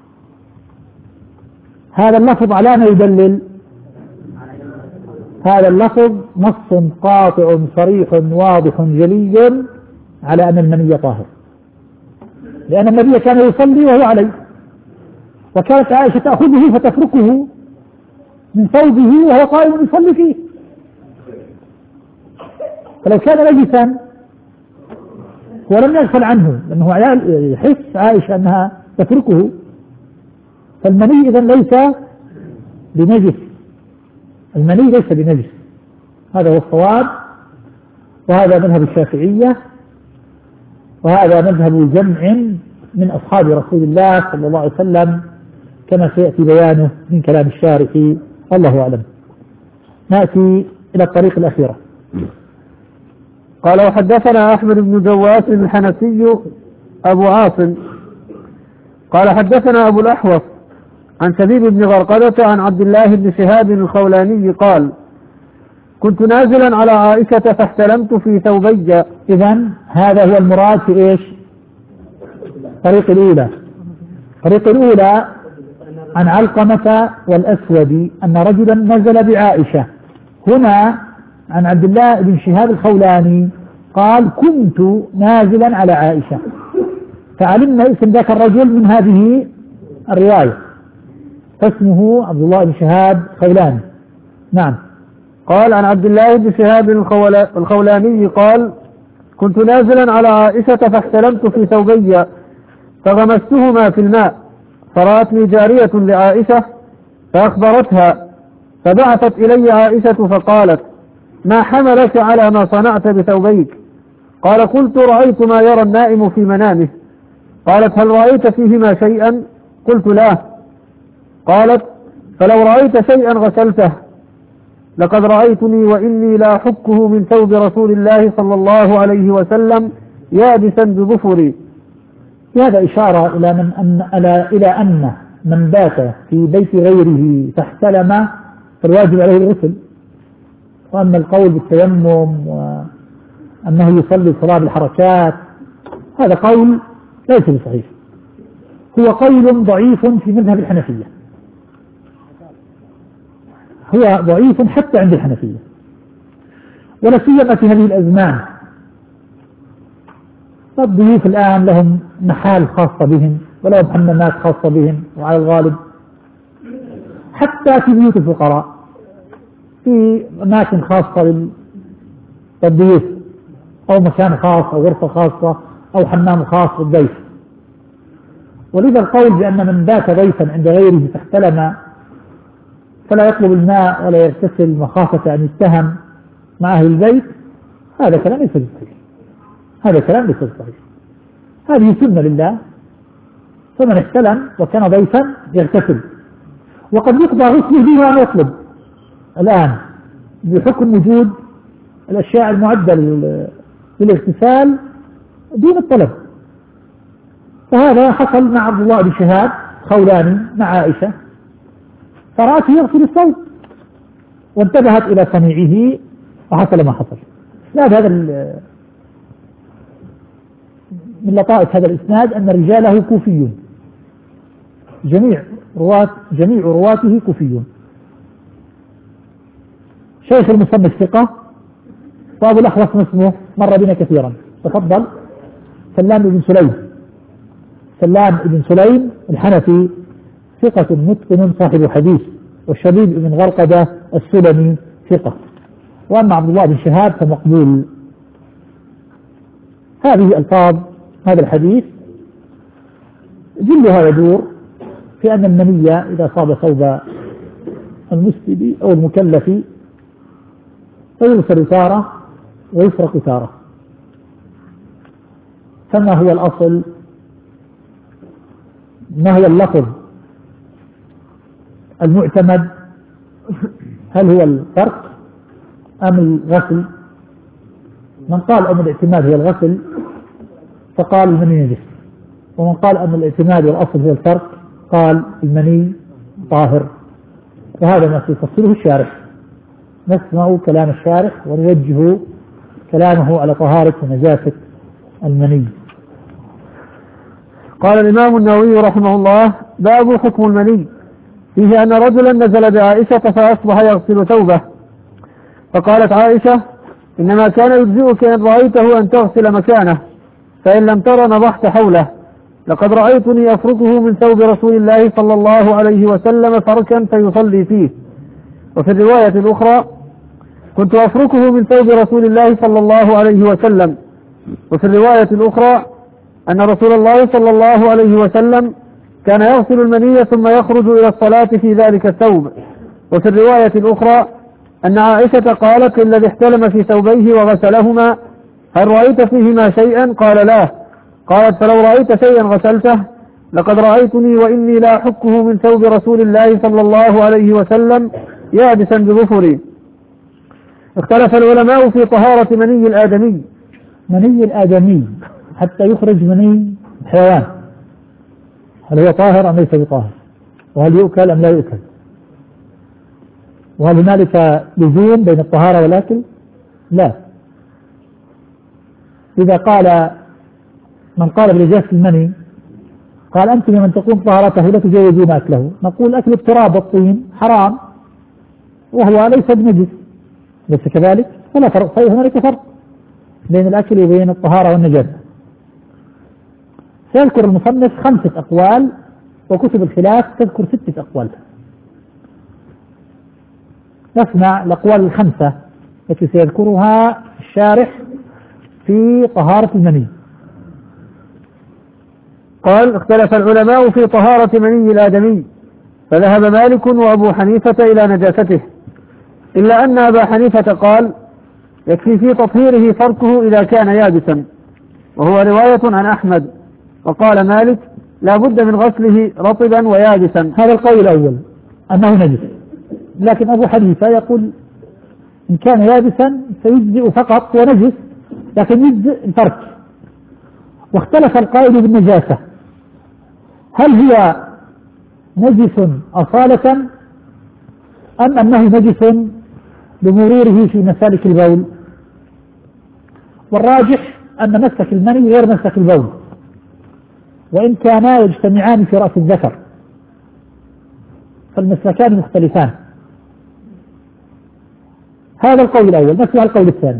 هذا اللفظ على ما يدلل؟ هذا اللفظ نص قاطع صريح واضح جلي على أن المني طاهر، لأن النبي كان يصلي وهو عليه، وكانت عائشة تأخذه فتفركه من ثوبه وهو قائم يصلي فيه. فلو كان نجسا ولم يغسل عنه لأنه يحس عائشة أنها تفركه، فالمني إذن ليس بنجس، المني ليس بنجس. هذا هو الصواب، وهذا مذهب الشافعية، وهذا مذهب جمع من أصحاب رسول الله صلى الله عليه وسلم كما سيأتي بيانه من كلام الشارح. الله أعلم. نأتي إلى الطريق الأخيرة. قال: وحدثنا أحمد بن جواس الحنفي أبو عاصم قال: حدثنا أبو الأحوص عن شبيب بن غرقدة عن عبد الله بن شهاب الخولاني قال: كنت نازلا على عائشة فاحتلمت في ثوبي. إذن هذا هو المراد في إيش؟ الطريق الأولى. الطريق الأولى عن علقمة والأسود أن رجلا نزل بعائشة. هنا عن عبد الله بن شهاب الخولاني قال: كنت نازلا على عائشة، فعلمنا اسم ذاك الرجل من هذه الرواية، فاسمه عبد الله بن شهاب الخولاني. نعم. قال: عن عبد الله بن شهاب الخولاني قال: كنت نازلا على عائشة فاحتلمت في ثوبي فغمستهما في الماء، فرأتني جارية لعائشة فأخبرتها، فبعثت إلي عائشة فقالت: ما حملك على ما صنعت بثوبيك؟ قال: قلت: رأيت ما يرى النائم في منامه. قالت: هل رأيت فيهما شيئا؟ قلت: لا. قالت: فلو رأيت شيئا غسلته. لقد رأيتني وإني لا أحكه من ثوب رسول الله صلى الله عليه وسلم يابسا بظفري. هذا إشارة إلى أن من بات في بيت غيره فاحتلم فالواجب عليه الغسل. وأما القول بالتيمم وأنه يصلي صلاة بالحركات هذا قول ليس بصحيح، هو قول ضعيف في مذهب الحنفية، هو ضعيف حتى عند الحنفية، ولا سيما في هذه الأزمان. الضيوف الآن لهم محال خاصة بهم ولهم حمامات خاصة بهم، وعلى الغالب حتى في بيوت الفقراء في أماكن خاصة للضيوف، أو مكان خاص أو غرفة خاصة أو حمام خاص للضيف. ولذا القول بأن من بات ضيفا عند غيره فاحتلم فلا يطلب الماء ولا يغتسل مخافة أن يتهم مع أهل البيت، هذا كلام ليس صحيح، هذا كلام ليس صحيح. هذه سنة لله، فمن احتلم وكان ضيفا يغتسل، وقد يقضى غسله دون أن يطلب الآن بحكم وجود الأشياء المعدة للاغتسال دون الطلب. فهذا حصل مع عبد الله بن شهاب خولاني مع عائشة، فرأته يغسل الثوب وانتبهت إلى صنيعه وحصل ما حصل. لا، هذا من لطائف هذا الإسناد أن رجاله كوفيون، جميع رواته كوفيون. شيخ المصنف ثقة، وأبو الأحوص اسمه مر بنا كثيرا. تفضل. سلام بن سليم الحنفي ثقة متقن صاحب حديث، والشبيب بن غرقدة السلمي ثقة، وأما عبد الله بن شهاب فمقبول. هذه ألفاظ هذا الحديث جلها يدور في أن المنية إذا صاب ثوب المسلم أو المكلف فيرسل تارة ويفرق تارة. فما هو الأصل؟ ما هو اللفظ المعتمد؟ هل هو الفرق أم الغسل؟ من قال أن الاعتماد هو الغسل فقال المني نجس، ومن قال أن الاعتماد والأصل هو الفرق قال المني طاهر. وهذا ما سيفصله الشارح. نسمع كلام الشارح ونوجه كلامه على طهارة ونجاسة المني. قال الإمام النووي رحمه الله: باب حكم المني، فيه أن رجلا نزل بعائشة فأصبح يغسل ثوبه، فقالت عائشة: إنما كان يجزئك إن رأيته أن تغسل مكانه، فإن لم تر نضحت حوله، لقد رأيتني أفركه من ثوب رسول الله صلى الله عليه وسلم فركا فيصلي فيه. وفي الرواية الأخرى: كنت أفركه من ثوب رسول الله صلى الله عليه وسلم. وفي الرواية الأخرى أن رسول الله صلى الله عليه وسلم كان يغسل المني ثم يخرج إلى الصلاة في ذلك الثوب. وفي الرواية الأخرى أن عائشة قالت للذي احتلم في ثوبيه وغسلهما: هل رأيت فيهما شيئا؟ قال: لا. قالت: فلو رأيت شيئا غسلته، لقد رأيتني وإني لا أحكه من ثوب رسول الله صلى الله عليه وسلم يابسا بظفري. اختلف العلماء في طهارة مني الآدمي. مني الآدمي حتى يخرج مني حيوان، هل هو طاهر أم ليس بطاهر؟ وهل يؤكل أم لا يؤكل؟ وهل هنالك لزوم بين الطهارة والأكل؟ لا. إذا قال من قال بنجاسة المني قال: أنتم من تقوم طهارته لا تجوزون أكله، نقول: أكل التراب والطين حرام وهو ليس بنجس، ليس كذلك؟ فلا فرق. صحيح هنالك فرق بين الأكل وبين الطهارة والنجاسة. سيذكر المصنف 5 أقوال، وكتب الخلاف تذكر 6 أقوال. نسمع الأقوال 5 التي سيذكرها الشارح في طهارة المني. قال: اختلف العلماء في طهارة مني الآدمي، فذهب مالك وأبو حنيفة إلى نجاسته، إلا أن أبا حنيفة قال: يكفي في تطهيره فركه إذا كان يابسا، وهو رواية عن أحمد. وقال مالك: لا بد من غسله رطبا ويابسا. هذا القول الأول أنه نجس، لكن أبو حنيفة يقول إن كان يابسا فيجزئ فقط ونجس، لكن يجزئ الفرك. واختلف القائل بالنجاسة، هل هي نجس أصالة أم أنه نجس بمروره في مسالك البول؟ والراجح أن مسك المني غير مسك البول، وإن كانا يجتمعان في رأس الذكر فالمسلكان مختلفان. هذا القول الأول. نسمع القول الثاني.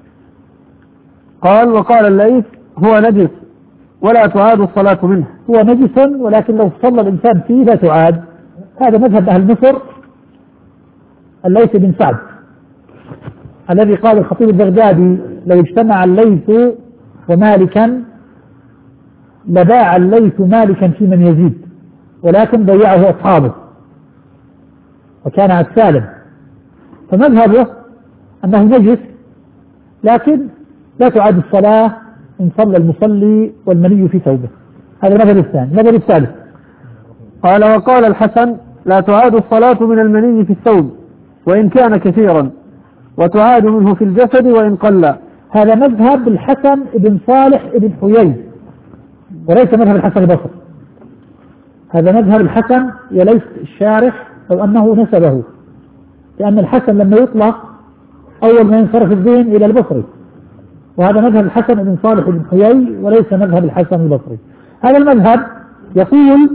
قال: وقال الليث: هو نجس ولا تعاد الصلاة منه. هو نجس ولكن لو صلى الإنسان فيه لا تعاد. هذا مذهب أهل مصر الليث بن سعد، الذي قال الخطيب البغدادي: لو اجتمع الليث ومالكا لباع الليث مالكا في من يزيد، ولكن ضيعه أصحابه وكان على السالم. فمذهبه أنه نجس لكن لا تعاد الصلاة إن صلى المصلي والمني في ثوبه. هذا المذهب الثاني. المذهب الثالث قال: وقال الحسن: لا تعاد الصلاة من المني في الثوب وإن كان كثيرا، وتعاد منه في الجسد وإن قل. هذا مذهب الحسن بن صالح بن حيي وليس مذهب الحسن البصري. هذا مذهب الحسن وليس الشارح أو أنه نسبه، لأن الحسن لما يطلق أول ما ينصرف الذهن إلى البصري، وهذا مذهب الحسن بن صالح بن حيي وليس مذهب الحسن البصري. هذا المذهب يقول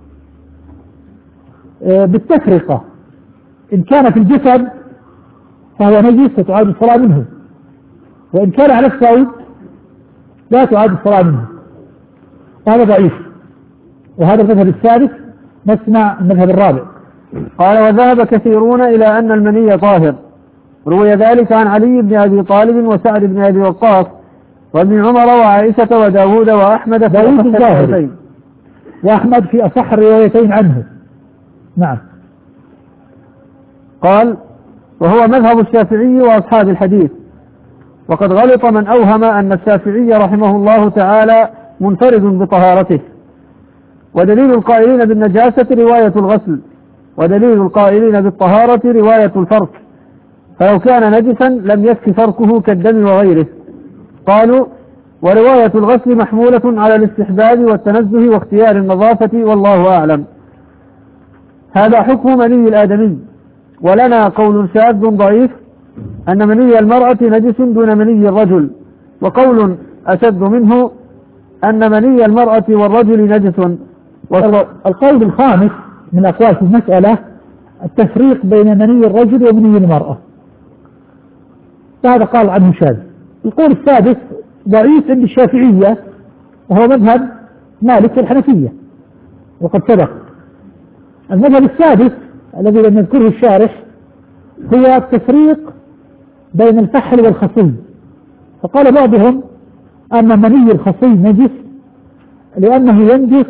بالتفرقة: إن كان في الجسد فهو نجس فتعاد الصلاة منه، وإن كان على الثوب لا تعاد الصلاة منه. وهذا ضعيف. وهذا المذهب الثالث. نسمع المذهب الرابع. قال: وذهب كثيرون إلى أن المني طاهر، روي ذلك عن علي بن أبي طالب وسعد بن أبي وقاص وابن عمر وعائشة وداود وأحمد في داود أصح الظاهري، وأحمد في أصح الروايتين عنه. نعم. قال: وهو مذهب الشافعي وأصحاب الحديث. وقد غلط من أوهم أن الشافعي رحمه الله تعالى منفرد بطهارته. ودليل القائلين بالنجاسة رواية الغسل، ودليل القائلين بالطهارة رواية الفرك، فلو كان نجسا لم يكف فركه كالدم وغيره. قالوا ورواية الغسل محمولة على الاستحباب والتنزه واختيار النظافة والله أعلم. هذا حكم مني الآدمي. ولنا قول شاذ ضعيف أن مني المرأة نجس دون مني الرجل، وقول أشد منه أن مني المرأة والرجل نجس. القول الخامس من أقوال في المسألة التفريق بين مني الرجل ومني المرأة، هذا قال عنه شاذ. القول السادس ضعيف عند الشافعية وهو مذهب مالك الحنفية وقد سبق. المذهب السادس الذي لم يذكره الشارح هو التفريق بين الفحل والخصي، فقال بعضهم أن مني الخصي نجس لأنه ينجس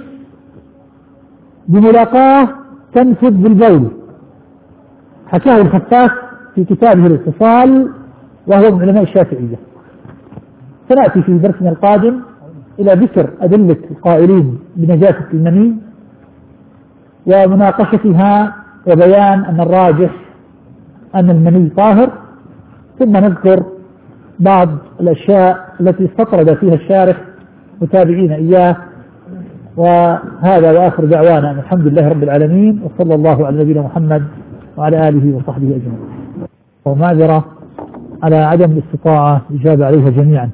بملاقاه تنفذ بالبول، حكاه الخفاف في كتابه الاتصال وهو من علماء الشافعية. سنأتي في درسنا القادم إلى ذكر أدلة القائلين بنجاسة المني ومناقشتها وبيان أن الراجح أن المني طاهر، ثم نذكر بعض الأشياء التي استطرد فيها الشارح متابعين إياه. وهذا وآخر دعوانا الحمد لله رب العالمين، وصلى الله على نبينا محمد وعلى آله وصحبه أجمعين. ومعذرة على عدم الاستطاعة الإجابة عليها جميعا.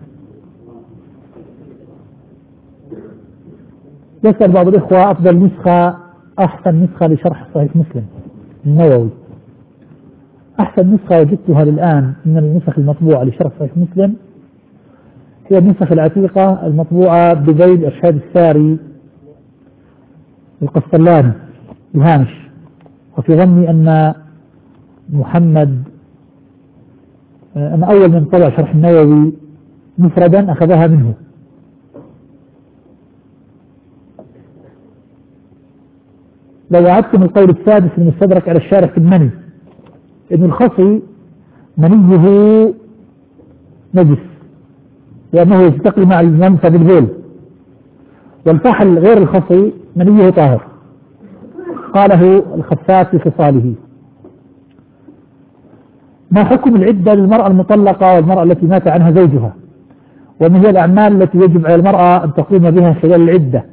يسأل بعض الإخوة أفضل نسخة أحسن نسخة لشرح صحيح مسلم النووي. أحسن نسخة وجدتها الآن من النسخ المطبوعة لشرح صحيح مسلم هي النسخ العتيقة المطبوعة بذيل إرشاد الساري القسطلاني الهامش، وفي ظني أن أول من طبع شرح النووي مفردا أخذها منه. لو عدتم القول السادس المستدرك على الشارح في المني، ابن الخصي منيه نجس لأنه يلتقي مع المنفى بالبول، والفحل غير الخصي منيه طاهر، قاله الخفاف في خصاله. ما حكم العدة للمرأة المطلقة والمرأة التي مات عنها زوجها، وما هي الأعمال التي يجب على المرأة أن تقوم بها خلال العدة؟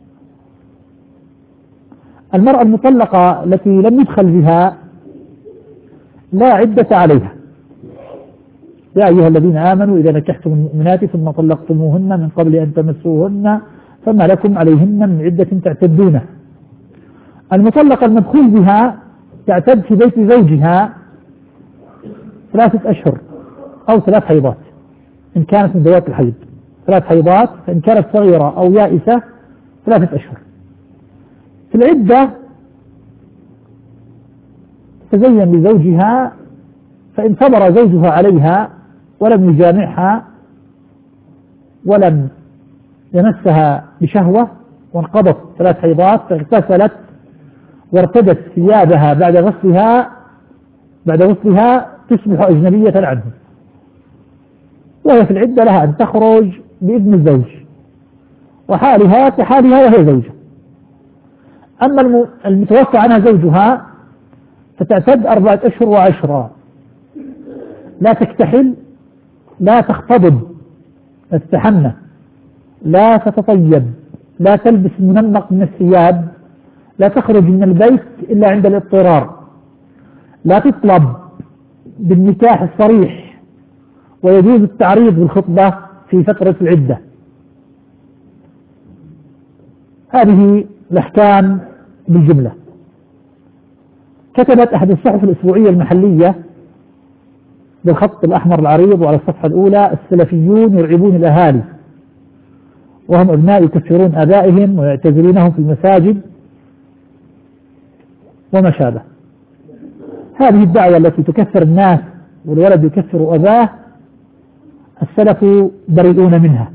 المرأة المطلقة التي لم يدخل بها لا عدة عليها. يا أيها الذين آمنوا إذا نكحتم المؤمنات ثم طلقتموهن من قبل أن تمسوهن فما لكم عليهن من عدة تعتدونه. المطلقة المدخول بها تعتد في بيت زوجها 3 أشهر أو 3 حيضات إن كانت من ذوات الحيض، 3 حيضات، فإن كانت صغيرة أو يائسة 3 أشهر. في العدة تزين لزوجها، فإن صبر زوجها عليها ولم يجامعها ولم يمسها بشهوة وانقضت 3 حيضات فاغتسلت وارتدت ثيابها بعد غسلها تصبح أجنبية عنه، وهي في العدة لها أن تخرج بإذن الزوج وحالها كحالها وهي زوجة. أما المتوفى عنها زوجها فتعتد 4 أشهر و10، لا تكتحل، لا تختضب، لا تتحنى، لا تتطيب، لا تلبس منمق من الثياب، لا تخرج من البيت إلا عند الاضطرار، لا تطلب بالنكاح الصريح، ويجوز التعريض بالخطبة في فترة العدة. هذه الأحكام بالجملة. كتبت أحد الصحف الأسبوعية المحلية بالخط الأحمر العريض وعلى الصفحة الأولى: السلفيون يرعبون الأهالي وهم أبناء يكفرون آبائهم ويعتزلونهم في المساجد وما شابه. هذه الدعوة التي تكفر الناس والولد يكفر أباه السلف بريئون منها.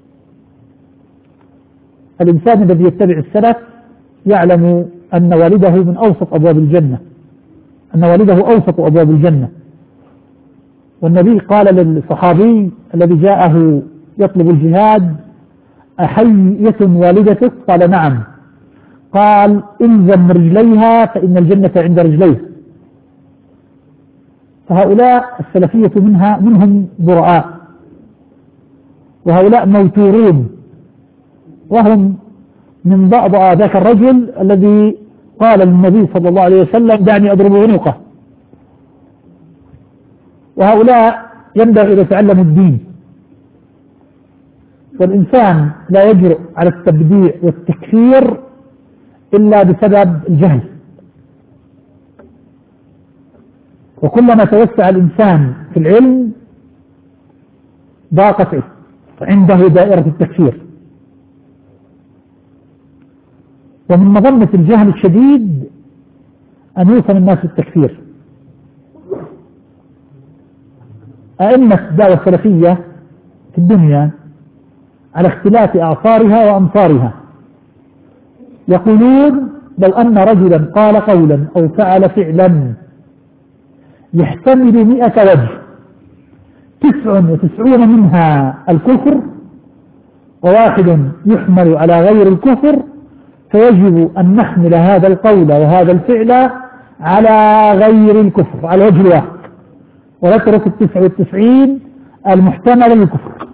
الإنسان الذي يتبع السلف يعلم أن والده من أوسط أبواب الجنة، أن والده أوسط أبواب الجنة، والنبي قال للصحابي الذي جاءه يطلب الجهاد: أحية والدتك؟ قال: نعم. قال: إلزم رجليها فإن الجنة عند رجليه. فهؤلاء السلفية منهم براء، وهؤلاء موتورون، وهم من ضأضأ ذاك الرجل الذي قال للنبي صلى الله عليه وسلم: دعني أضرب عنقه. وهؤلاء ينبغي أن يتعلموا الدين، والإنسان لا يجرؤ على التبديع والتكفير إلا بسبب الجهل. وكلما توسع الإنسان في العلم ضاقت عنده دائرة التكفير. ومن مظنة الجهل الشديد أن يوصل الناس التكفير. أئمة الدعوة السلفية في الدنيا على اختلاف أعصارها وأمصارها يقولون: لو أن رجلا قال قولا أو فعل فعلا يحتمل 100 وجه 99 منها الكفر وواحد يحمل على غير الكفر، فيجب أن نحمل هذا القول وهذا الفعل على غير الكفر على وجه الواحد، ونترك 99 المحتمل للكفر،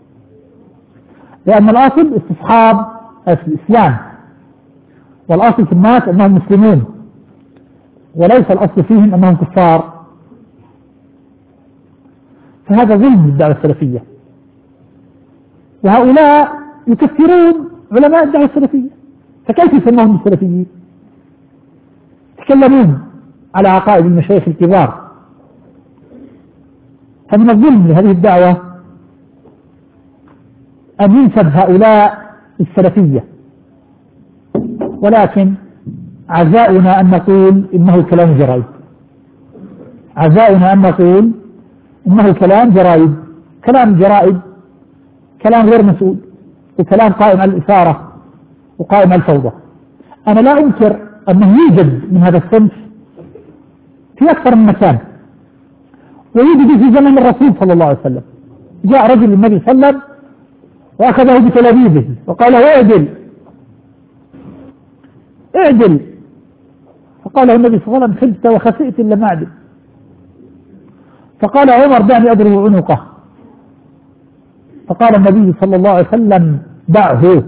لأن الأصل استصحاب الإسلام، والأصل في الناس أنهم مسلمون، وليس الأصل فيهم أنهم كفار. فهذا ظلم للدعوة السلفية، وهؤلاء يكفرون علماء الدعوة السلفية، فكيف يسمون السلفيين؟ يتكلمون على عقائد المشايخ الكبار. فمن الظلم لهذه الدعوة أن ينسب هؤلاء السلفية، ولكن عزاؤنا أن نقول إنه كلام جرائد، عزاؤنا أن نقول إنه كلام جرائد، كلام جرائد كلام غير مسؤول، وكلام قائم على الإثارة وقائم على الفوضى. أنا لا أنكر أنه يوجد من هذا الصنف في أكثر من مكان، ويوجد في زمن الرسول صلى الله عليه وسلم. جاء رجل النبي صلى الله عليه وسلم وأخذه بتلابيبه وقال: اعدل اعدل. فقال له النبي صلى الله عليه وسلم: خبت وخسئت لما أعدل. فقال عمر: دعني أضرب عنقه. فقال النبي صلى الله عليه وسلم: دعه،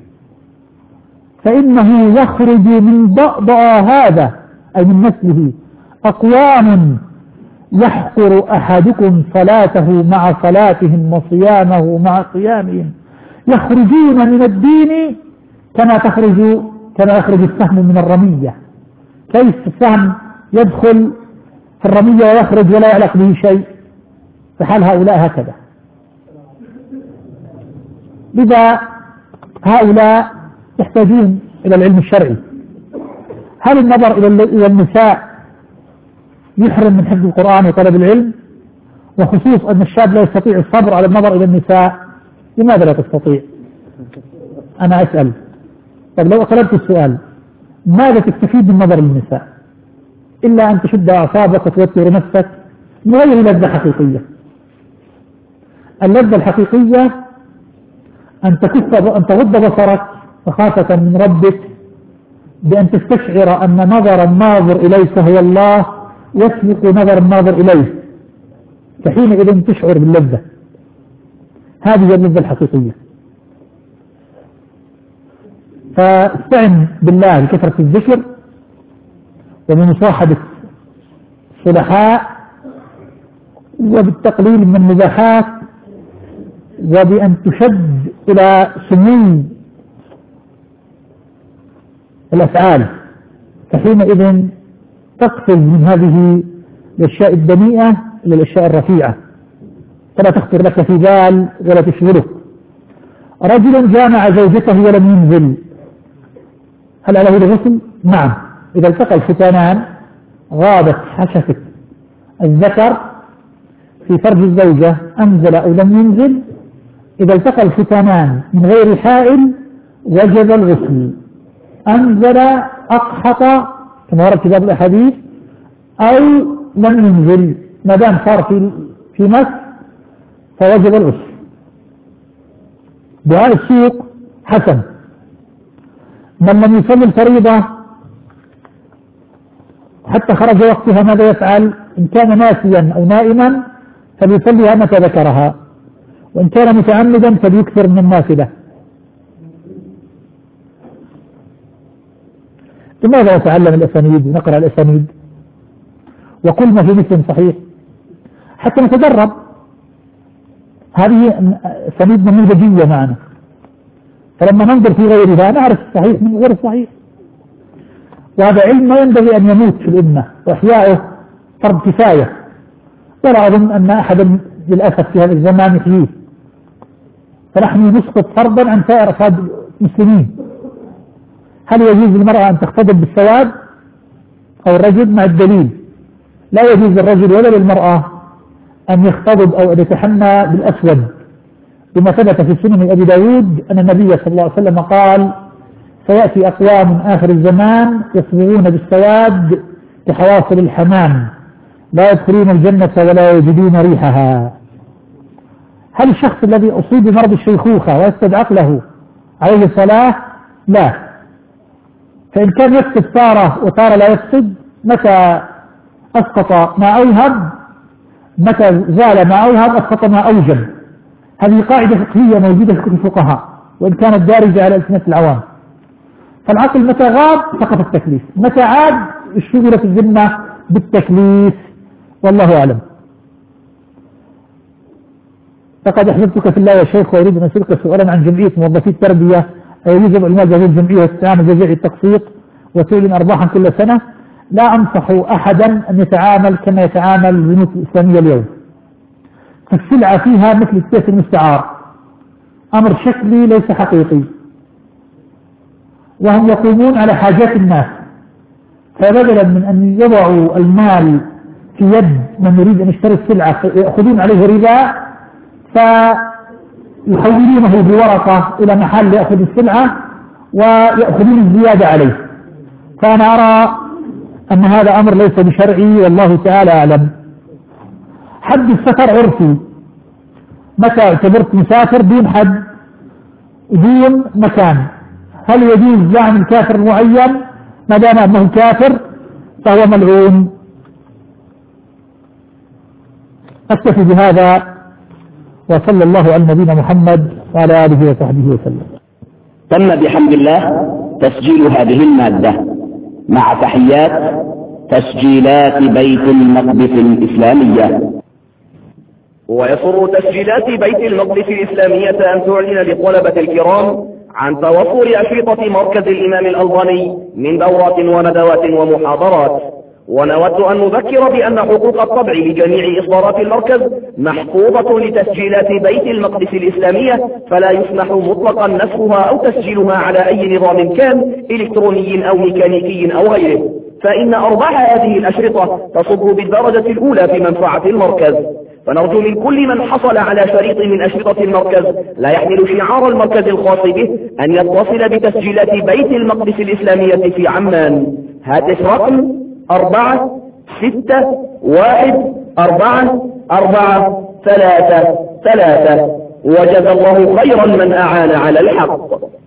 فإنه يخرج من ضأضأ هذا أي من نسله أقوام يحقر أحدكم صلاته مع صلاتهم وصيامه مع صيامهم، يخرجون من الدين كما يخرج السهم من الرمية. كيف السهم يدخل في الرمية ويخرج ولا يعلق به شيء؟ فحال هؤلاء هكذا. لذا هؤلاء يحتاجون إلى العلم الشرعي. هل النظر إلى النساء يحرم من حفظ القرآن وطلب العلم؟ وخصوص أن الشاب لا يستطيع الصبر على النظر إلى النساء. لماذا لا تستطيع؟ أنا أسأل. طب لو أقلبت السؤال: ماذا تستفيد من النظر للنساء إلا أن تشد أعصابك وتوتر نفسك من غير لذة حقيقية؟ اللذة الحقيقية أن تغض بصرك وخافة من ربك، بأن تستشعر أن نظر الناظر إليك هو الله يسبق نظر الناظر إليه، فحينئذ تشعر باللذة. هذه اللذة الحقيقية. فاستعن بالله بكثرة الذكر وبمصاحبة الصلحاء وبالتقليل من المباحات وبأن تشد إلى سمو الأفعال، فحينئذ تقفز من هذه الأشياء الدنيئة إلى الأشياء الرفيعة، فلا تخطر لك في بال ولا تشغلك. رجل جامع زوجته ولم ينزل، هل عليه الغسل؟ نعم. إذا التقى الختانان غابت حشفة الذكر في فرج الزوجة أنزل أو لم ينزل. إذا التقى الختانان من غير حائل وجب الغسل، أنزل أقحط كما ورد في باب الأحاديث أو لم ينزل، ما دام صار في في مس فوجب العشر. دعاء السوق حسن. من لم يصلي الفريضة حتى خرج وقتها ماذا يفعل؟ إن كان ناسيا أو نائما فليصليها متى ذكرها، وإن كان متعمدا فليكثر من النافلة. لماذا نتعلم الأسانيد ونقرأ الأسانيد وكل ما في مسلم صحيح؟ حتى نتدرب. هذه أسانيد نموذجية معنا، فلما ننظر في غيرها نعرف الصحيح من غير الصحيح. وهذا علم ما ينبغي أن يموت في الأمة، وإحياؤه فرض كفاية، ولا أظن أن أحدا للأسف في هذا الزمان يحييه. فنحن نسقط فرضا عن سائر أفراد المسلمين. هل يجوز للمرأة أن تختضب بالسواد أو الرجل؟ مع الدليل لا يجوز للرجل ولا للمرأة أن يختضب أو أن يتحنى بالأسود، بما ثبت في سنن أبي داود أن النبي صلى الله عليه وسلم قال: سيأتي أقوام من آخر الزمان يصبغون بالسواد كحواصل الحمام لا يدخلون الجنة ولا يجدون ريحها. هل الشخص الذي أصيب بمرض الشيخوخة ويفقد عقله عليه الصلاة؟ لا. فإن كان يفقد طارة وطارة لا يفقد، متى أسقط ما أوهب، متى زال ما أوهب أسقط ما أوجب. هذه قاعدة فقهية موجودة في كتب الفقهاء وإن كانت دارجة على ألسنة العوام. فالعقل متى غاب سقط التكليف، متى عاد اشتغلت الذمة بالتكليف، والله أعلم. لقد أحببتك في الله يا شيخ وأريد أن أسألك سؤالا عن جمعية موظفي التربية. يجب المال هذه الجمعية واستعانة جزيء التقسيط وتعلن أرباحا كل سنة. لا أنصح أحدا أن يتعامل كما يتعامل البنوك الإسلامية اليوم. فالسلعة فيها مثل السيف المستعار، أمر شكلي ليس حقيقي، وهم يقومون على حاجات الناس. فبدلا من أن يضعوا المال في يد من يريد أن يشتري السلعة يأخذون عليه ربا، فيحولونه بورقة إلى محل يأخذ السلعة ويأخذون الزيادة عليه. فأنا أرى أن هذا أمر ليس بشرعي، والله تعالى أعلم. حد السفر عرفي، متى اعتبرت مسافر دون حد دون مكان؟ هل يجوز لعن الكافر المعين ما دام أنه كافر فهو ملعون؟ أكتفي بهذا، وصلى الله على نبينا محمد وعلى آله وصحبه وسلم. تم بحمد الله تسجيل هذه المادة مع تحيات تسجيلات بيت المقدس الإسلامية. ويسر تسجيلات بيت المقدس الإسلامية أن تعلن للطلبة الكرام عن توفر أشرطة مركز الإمام الألباني من دورات وندوات ومحاضرات. ونود أن نذكر بأن حقوق الطبع لجميع إصدارات المركز محفوظة لتسجيلات بيت المقدس الإسلامية، فلا يسمح مطلقا نسخها أو تسجيلها على أي نظام كان إلكتروني أو ميكانيكي أو غيره، فإن أرباح هذه الأشرطة تصب بالدرجة الأولى في منفعة المركز. فنرجو من كل من حصل على شريط من أشرطة المركز لا يحمل شعار المركز الخاص به أن يتصل بتسجيلات بيت المقدس الإسلامية في عمان. هاتف رقم 461-4-4-3-3. وجزى الله خيرا من أعان على الحق.